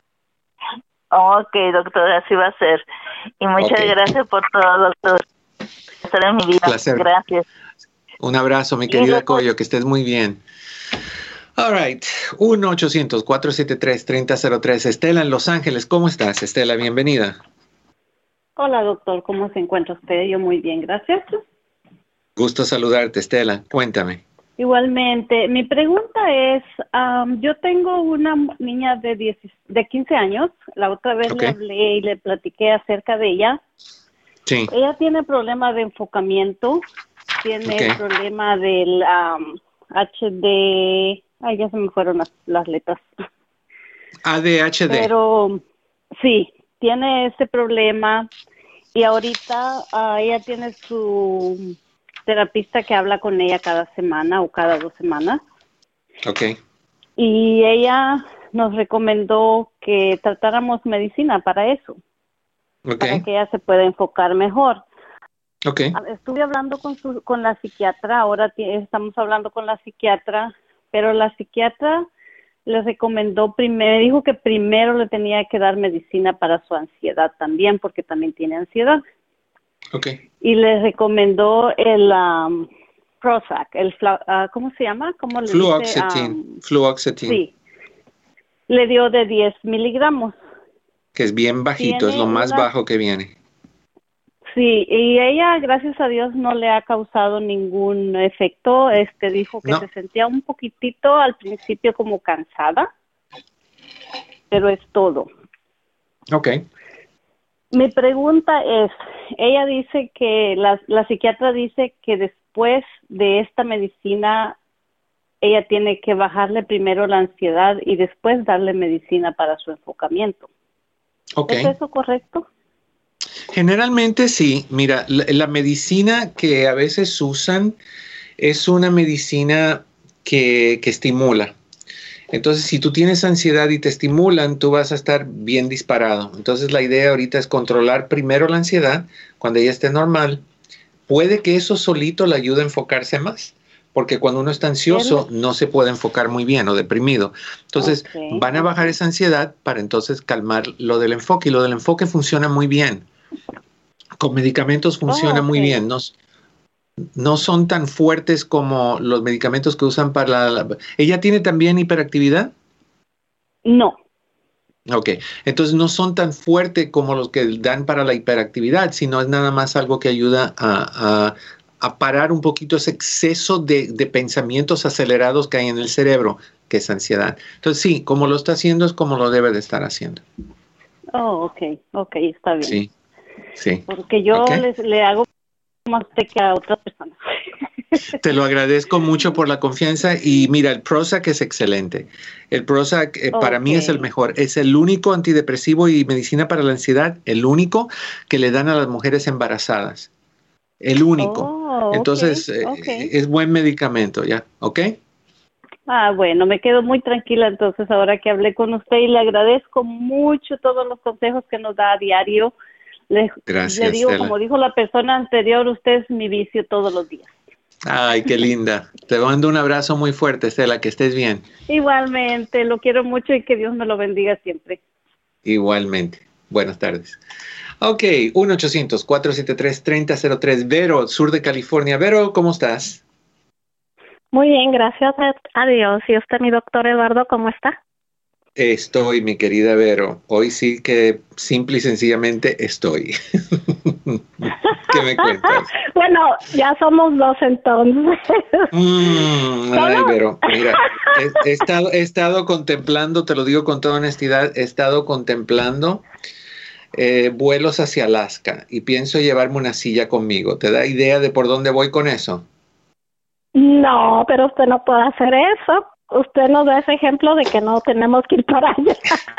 Ok, doctor, así va a ser. Y muchas okay. gracias por todo, doctor. Estar en mi vida. Placer. Gracias. Un abrazo, mi querida Coyo, que estés muy bien. All right, uno ochocientos, cuatrocientos setenta y tres, treinta cero tres. Estela en Los Ángeles, ¿cómo estás, Estela? Bienvenida. Hola, doctor, ¿cómo se encuentra usted? Yo muy bien, gracias. Gusto saludarte, Estela. Cuéntame. Igualmente, mi pregunta es, um, yo tengo una niña de, diez, de quince años, la otra vez okay. le hablé y le platiqué acerca de ella. Sí. Ella tiene problema de enfocamiento, tiene okay. problema del um, H D, ay, ya se me fueron las, las letras. A D H D. Pero sí, tiene ese problema y ahorita uh, ella tiene su terapista que habla con ella cada semana o cada dos semanas. Ok. Y ella nos recomendó que tratáramos medicina para eso. Ok. Para que ella se pueda enfocar mejor. Ok. Estuve hablando con, su, con la psiquiatra, ahora estamos hablando con la psiquiatra, pero la psiquiatra le recomendó, primero, dijo que primero le tenía que dar medicina para su ansiedad también, porque también tiene ansiedad. Okay. Y le recomendó el um, Prozac, el uh, ¿cómo se llama? ¿Cómo le Fluoxetine. Um, Fluoxetine. Sí. Le dio de diez miligramos. Que es bien bajito, es lo más una... bajo que viene. Sí, y ella, gracias a Dios, no le ha causado ningún efecto. Este dijo que no. se sentía un poquitito al principio como cansada, pero es todo. Okay. Mi pregunta es, ella dice que, la, la psiquiatra dice que después de esta medicina, ella tiene que bajarle primero la ansiedad y después darle medicina para su enfocamiento. Okay. ¿Es eso correcto? Generalmente sí. Mira, la, la medicina que a veces usan es una medicina que, que estimula. Entonces, si tú tienes ansiedad y te estimulan, tú vas a estar bien disparado. Entonces, la idea ahorita es controlar primero la ansiedad. Cuando ella esté normal, puede que eso solito le ayude a enfocarse más. Porque cuando uno está ansioso, no se puede enfocar muy bien o deprimido. Entonces, okay. van a bajar esa ansiedad para entonces calmar lo del enfoque. Y lo del enfoque funciona muy bien. Con medicamentos funciona oh, okay. muy bien. No, no son tan fuertes como los medicamentos que usan para la, la... ¿Ella tiene también hiperactividad? No. Ok, entonces no son tan fuertes como los que dan para la hiperactividad, sino es nada más algo que ayuda a, a, a parar un poquito ese exceso de, de pensamientos acelerados que hay en el cerebro, que es ansiedad. Entonces sí, como lo está haciendo es como lo debe de estar haciendo. Oh, ok, ok, está bien. Sí, sí. Porque yo okay. les, le hago más que a otras personas. Te lo agradezco mucho por la confianza y mira, el Prozac es excelente. El Prozac eh, okay. para mí es el mejor. Es el único antidepresivo y medicina para la ansiedad, el único que le dan a las mujeres embarazadas. El único. Oh, Entonces, okay. Eh, Okay. es buen medicamento, ¿ya? ¿Ok? Ah, bueno, me quedo muy tranquila entonces ahora que hablé con usted y le agradezco mucho todos los consejos que nos da a diario. Le, Gracias, le digo, Stella. Como dijo la persona anterior, usted es mi vicio todos los días. Ay, qué linda. Te mando un abrazo muy fuerte, Stella, que estés bien. Igualmente, lo quiero mucho y que Dios me lo bendiga siempre. Igualmente. Buenas tardes. Ok, uno ochocientos, cuatrocientos setenta y tres, treinta cero tres. Vero, sur de California. Vero, ¿cómo estás? Muy bien, gracias a Dios. ¿Y usted, mi doctor Eduardo, cómo está? Estoy, mi querida Vero. Hoy sí que simple y sencillamente estoy. ¿Qué me cuentas? Bueno, Bueno, ya somos dos entonces. Mm, ay, pero mira, he, he, estado, he estado contemplando, te lo digo con toda honestidad, he estado contemplando eh, vuelos hacia Alaska y pienso llevarme una silla conmigo. ¿Te da idea de por dónde voy con eso? No, pero usted no puede hacer eso. Usted nos da ese ejemplo de que no tenemos que ir para allá.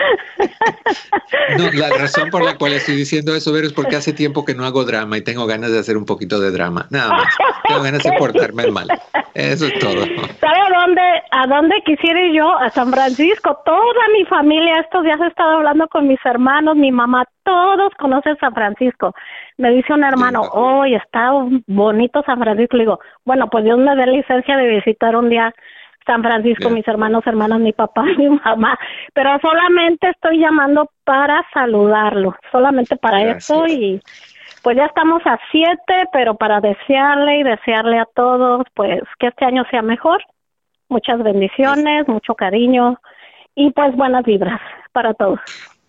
No, la razón por la cual estoy diciendo eso, Vero, es porque hace tiempo que no hago drama y tengo ganas de hacer un poquito de drama. Nada más. Tengo ganas de portarme mal. Eso es todo. ¿Sabe a dónde, a dónde quisiera ir yo? A San Francisco. Toda mi familia, estos días he estado hablando con mis hermanos, mi mamá, todos conocen San Francisco. Me dice un hermano, oh, está bonito San Francisco. Le digo, bueno, pues Dios me dé licencia de visitar un día San Francisco, yeah. Mis hermanos, hermanas, mi papá, mi mamá, pero solamente estoy llamando para saludarlo, solamente para Gracias. Eso y pues ya estamos a siete, pero para desearle y desearle a todos, pues que este año sea mejor, muchas bendiciones, sí. Mucho cariño y pues buenas vibras para todos.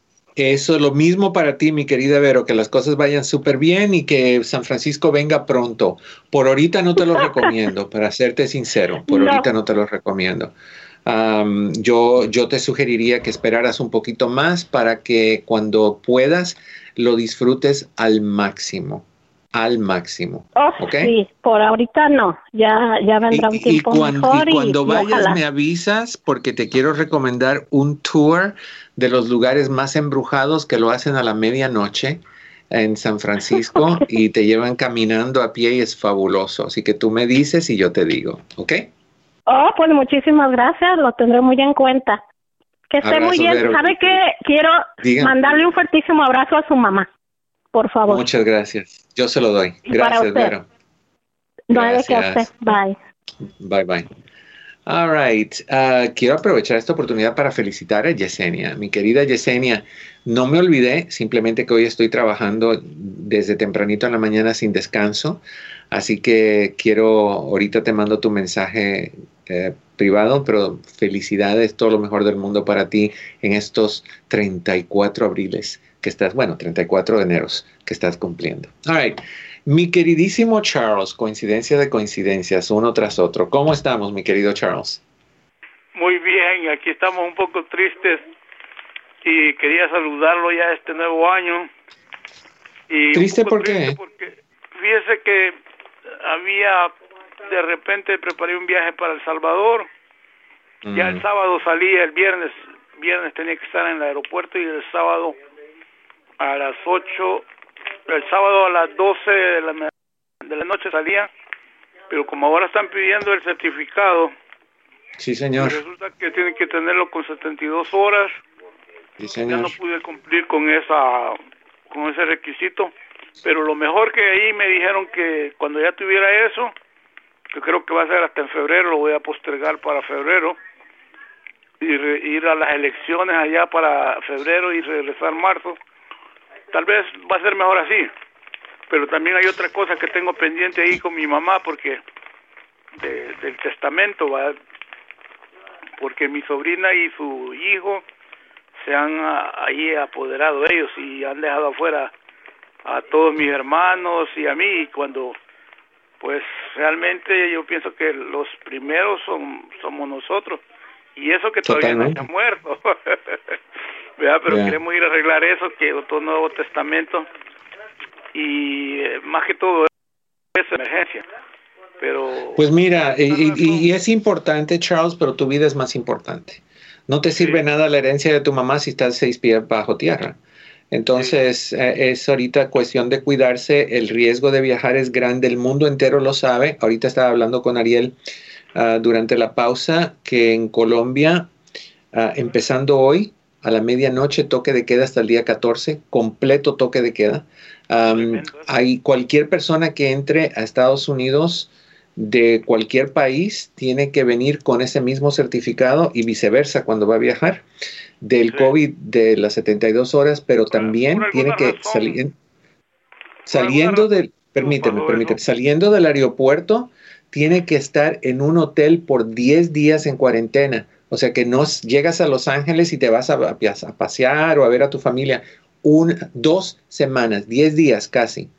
Eso es lo mismo para ti, mi querida Vero, que las cosas vayan súper bien y que San Francisco venga pronto. Por ahorita no te lo recomiendo, para serte sincero, por no. ahorita no te lo recomiendo. Um, yo, yo te sugeriría que esperaras un poquito más para que cuando puedas lo disfrutes al máximo, al máximo. Oh, ¿Okay? Sí, por ahorita no, ya, ya vendrá y, un tiempo y cuando, mejor. Y cuando y, vayas y ojalá. Me avisas porque te quiero recomendar un tour de los lugares más embrujados que lo hacen a la medianoche en San Francisco y te llevan caminando a pie y es fabuloso. Así que tú me dices y yo te digo, ¿ok? Oh, pues muchísimas gracias, lo tendré muy en cuenta. Que esté Abrazo, muy bien. Vero. ¿Sabe qué? Quiero Diga. mandarle un fuertísimo abrazo a su mamá, por favor. Muchas gracias. Yo se lo doy. Y para Gracias, usted. Vero. No hay de qué a usted. Bye. Bye, bye. All right. Uh, quiero aprovechar esta oportunidad para felicitar a Yesenia. Mi querida Yesenia, no me olvidé, simplemente que hoy estoy trabajando desde tempranito en la mañana sin descanso. Así que quiero, ahorita te mando tu mensaje eh, privado, pero felicidades, todo lo mejor del mundo para ti en estos treinta y cuatro abriles que estás, bueno, treinta y cuatro eneros que estás cumpliendo. All right. Mi queridísimo Charles, coincidencia de coincidencias, uno tras otro. ¿Cómo estamos, mi querido Charles? Muy bien, aquí estamos un poco tristes y quería saludarlo ya este nuevo año. Y ¿Triste por qué? Porque fíjese que había, de repente preparé un viaje para El Salvador. Mm. Ya el sábado salía, el viernes, viernes tenía que estar en el aeropuerto y el sábado a las ocho... El sábado a las doce de la, de la noche salía, pero como ahora están pidiendo el certificado, sí, señor, resulta que tienen que tenerlo con setenta y dos horas. Sí, señor. Ya no pude cumplir con esa con ese requisito, pero lo mejor que ahí me dijeron que cuando ya tuviera eso, que creo que va a ser hasta en febrero, lo voy a postergar para febrero, y re, ir a las elecciones allá para febrero y regresar en marzo. Tal vez va a ser mejor así, pero también hay otra cosa que tengo pendiente ahí con mi mamá, porque de, del testamento, va, porque mi sobrina y su hijo se han a, ahí apoderado ellos y han dejado afuera a todos mis hermanos y a mí, y cuando pues realmente yo pienso que los primeros son somos nosotros, y eso que todavía Totalmente. No se ha muerto. ¿verdad? Pero yeah. queremos ir a arreglar eso, que otro Nuevo Testamento, y eh, más que todo es emergencia. Pero pues mira, y, y, y es importante, Charles, pero tu vida es más importante. No te sirve sí. nada la herencia de tu mamá si estás seis pies bajo tierra. Entonces, sí. eh, es ahorita cuestión de cuidarse. El riesgo de viajar es grande, el mundo entero lo sabe. Ahorita estaba hablando con Ariel uh, durante la pausa, que en Colombia, uh, empezando hoy, a la medianoche, toque de queda hasta el día catorce, completo toque de queda. Um, hay cualquier persona que entre a Estados Unidos de cualquier país tiene que venir con ese mismo certificado y viceversa cuando va a viajar del sí. COVID de las setenta y dos horas, pero también tiene que salir saliendo del, permíteme, permíteme, saliendo del aeropuerto, tiene que estar en un hotel por diez días en cuarentena. O sea que no llegas a Los Ángeles y te vas a, a pasear o a ver a tu familia. Un, dos semanas, diez días casi.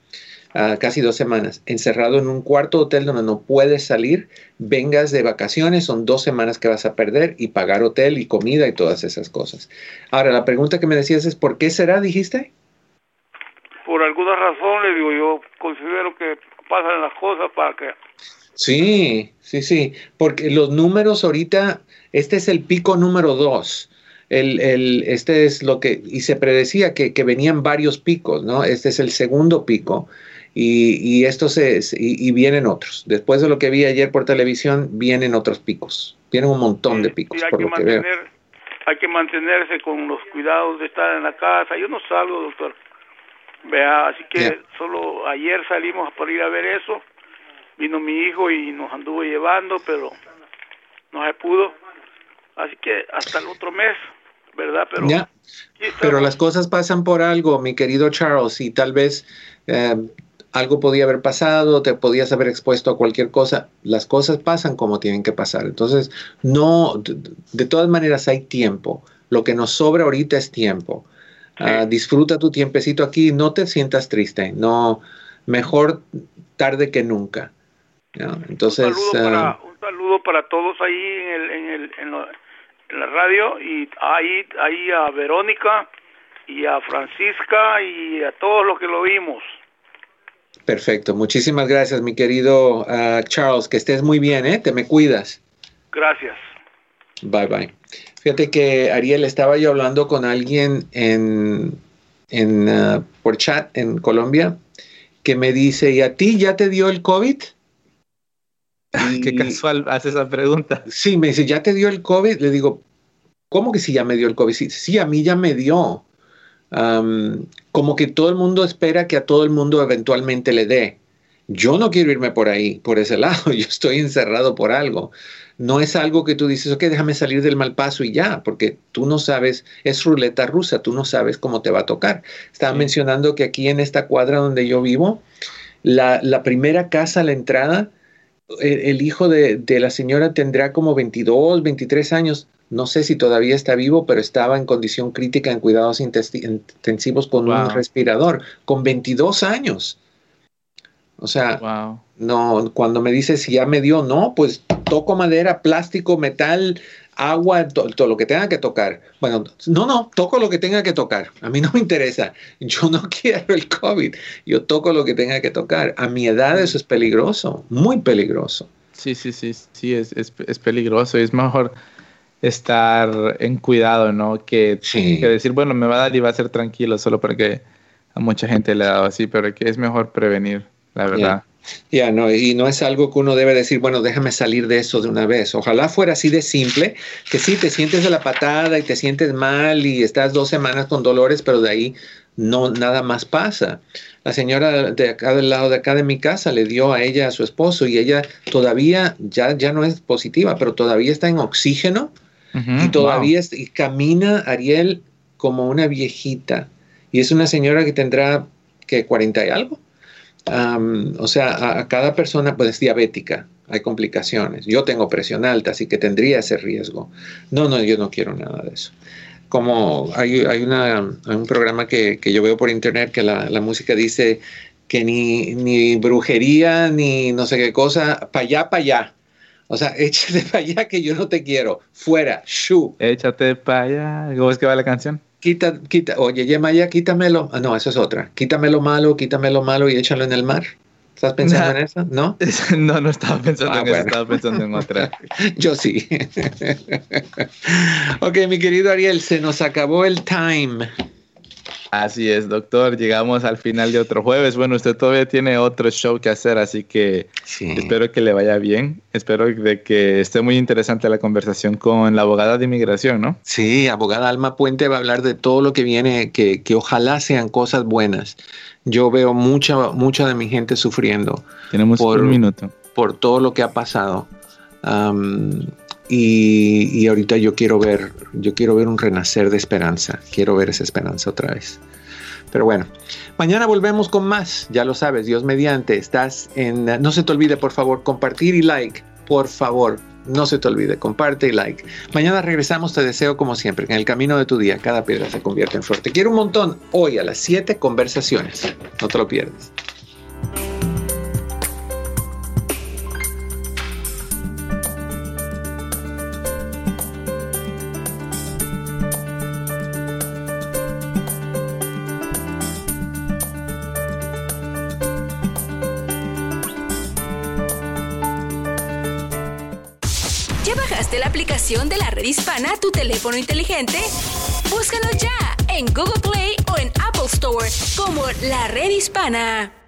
uh, casi dos semanas, encerrado en un cuarto hotel donde no puedes salir, vengas de vacaciones, son dos semanas que vas a perder y pagar hotel y comida y todas esas cosas. Ahora, la pregunta que me decías es, ¿por qué será, dijiste? Por alguna razón, le digo, yo considero que pasan las cosas para que... Sí, sí, sí, porque los números ahorita, este es el pico número dos. El, el, este es lo que, y se predecía que, que venían varios picos, ¿no? Este es el segundo pico y, y esto se, y, y vienen otros. Después de lo que vi ayer por televisión, vienen otros picos. Vienen un montón sí, de picos, sí, por que lo que veo. Hay que mantenerse con los cuidados de estar en la casa. Yo no salgo, doctor. Vea, así que yeah. solo ayer salimos para ir a ver eso. Vino mi hijo y nos anduvo llevando, pero no se pudo. Así que hasta el otro mes. ¿Verdad? Pero, yeah. Pero las cosas pasan por algo, mi querido Charles, y tal vez eh, algo podía haber pasado, te podías haber expuesto a cualquier cosa. Las cosas pasan como tienen que pasar. Entonces, no, de, de todas maneras hay tiempo. Lo que nos sobra ahorita es tiempo. Sí. Uh, disfruta tu tiempecito aquí, no te sientas triste. No, mejor tarde que nunca. ¿No? Entonces, un saludo, uh, para, un saludo para todos ahí en el, en el, en lo, en la radio, y ahí, ahí a Verónica y a Francisca y a todos los que lo vimos. Perfecto, muchísimas gracias, mi querido uh, Charles, que estés muy bien, ¿eh? Te me cuidas. Gracias. Bye, bye. Fíjate que, Ariel, estaba yo hablando con alguien en, en uh, por chat en Colombia, que me dice, ¿y a ti ya te dio el COVID? Y, qué casual hace esa pregunta. Sí, me dice, ¿ya te dio el COVID? Le digo, ¿cómo que si ya me dio el COVID? Sí, sí, a mí ya me dio. Um, como que todo el mundo espera que a todo el mundo eventualmente le dé. Yo no quiero irme por ahí, por ese lado. Yo estoy encerrado por algo. No es algo que tú dices, ok, déjame salir del mal paso y ya, porque tú no sabes, es ruleta rusa, tú no sabes cómo te va a tocar. Estaba sí. mencionando que aquí en esta cuadra donde yo vivo, la, la primera casa a la entrada, el, el hijo de, de la señora tendrá como veintidós, veintitrés años. No sé si todavía está vivo, pero estaba en condición crítica en cuidados intensivos con wow. un respirador, con veintidós años. O sea, wow. no, cuando me dices si ya me dio, no, pues toco madera, plástico, metal, agua, todo to, lo que tenga que tocar. Bueno, no, no, toco lo que tenga que tocar. A mí no me interesa. Yo no quiero el COVID. Yo toco lo que tenga que tocar. A mi edad eso es peligroso, muy peligroso. Sí, sí, sí, sí, es, es, es peligroso. Es mejor estar en cuidado, ¿no? Que, sí. que decir, bueno, me va a dar y va a ser tranquilo, solo porque a mucha gente le ha dado así, pero que es mejor prevenir, la verdad. Ya, yeah. yeah, no, y no es algo que uno debe decir, bueno, déjame salir de eso de una vez. Ojalá fuera así de simple, que sí, te sientes de la patada y te sientes mal y estás dos semanas con dolores, pero de ahí no, nada más pasa. La señora de acá del lado de acá de mi casa le dio a ella, a su esposo, y ella todavía, ya, ya no es positiva, pero todavía está en oxígeno. Uh-huh, y todavía wow. es, y camina, Ariel, como una viejita. Y es una señora que tendrá, que cuarenta y algo. Um, o sea, a, a cada persona pues, es diabética. Hay complicaciones. Yo tengo presión alta, así que tendría ese riesgo. No, no, yo no quiero nada de eso. Como hay, hay, una, hay un programa que, que yo veo por internet que la, la música dice que ni, ni brujería, ni no sé qué cosa, para allá, para allá. O sea, échate para allá que yo no te quiero. Fuera, shu. Échate para allá. ¿Cómo es que va la canción? Quita, quita. Oye, Yemaya, quítamelo. Ah, no, eso es otra. Quítame lo malo, quítame lo malo y échalo en el mar. ¿Estás pensando nah. en eso? ¿No? No, no estaba pensando ah, en bueno. eso. Estaba pensando en otra. Yo sí. Ok, mi querido Ariel, se nos acabó el time. Así es, doctor. Llegamos al final de otro jueves. Bueno, usted todavía tiene otro show que hacer, así que sí. espero que le vaya bien. Espero de que esté muy interesante la conversación con la abogada de inmigración, ¿no? Sí, abogada Alma Puente va a hablar de todo lo que viene, que, que ojalá sean cosas buenas. Yo veo mucha, mucha de mi gente sufriendo. Tenemos por, un minuto. Por todo lo que ha pasado. Um, Y, y ahorita yo quiero ver, yo quiero ver un renacer de esperanza. Quiero ver esa esperanza otra vez. Pero bueno, mañana volvemos con más. Ya lo sabes, Dios mediante. Estás en, no se te olvide, por favor, compartir y like. Por favor, no se te olvide, comparte y like. Mañana regresamos, te deseo como siempre, que en el camino de tu día cada piedra se convierte en flor. Te quiero un montón. Hoy a las siete, conversaciones. No te lo pierdas. ¿Ya bajaste la aplicación de la Red Hispana a tu teléfono inteligente? Búscalo ya en Google Play o en Apple Store como La Red Hispana.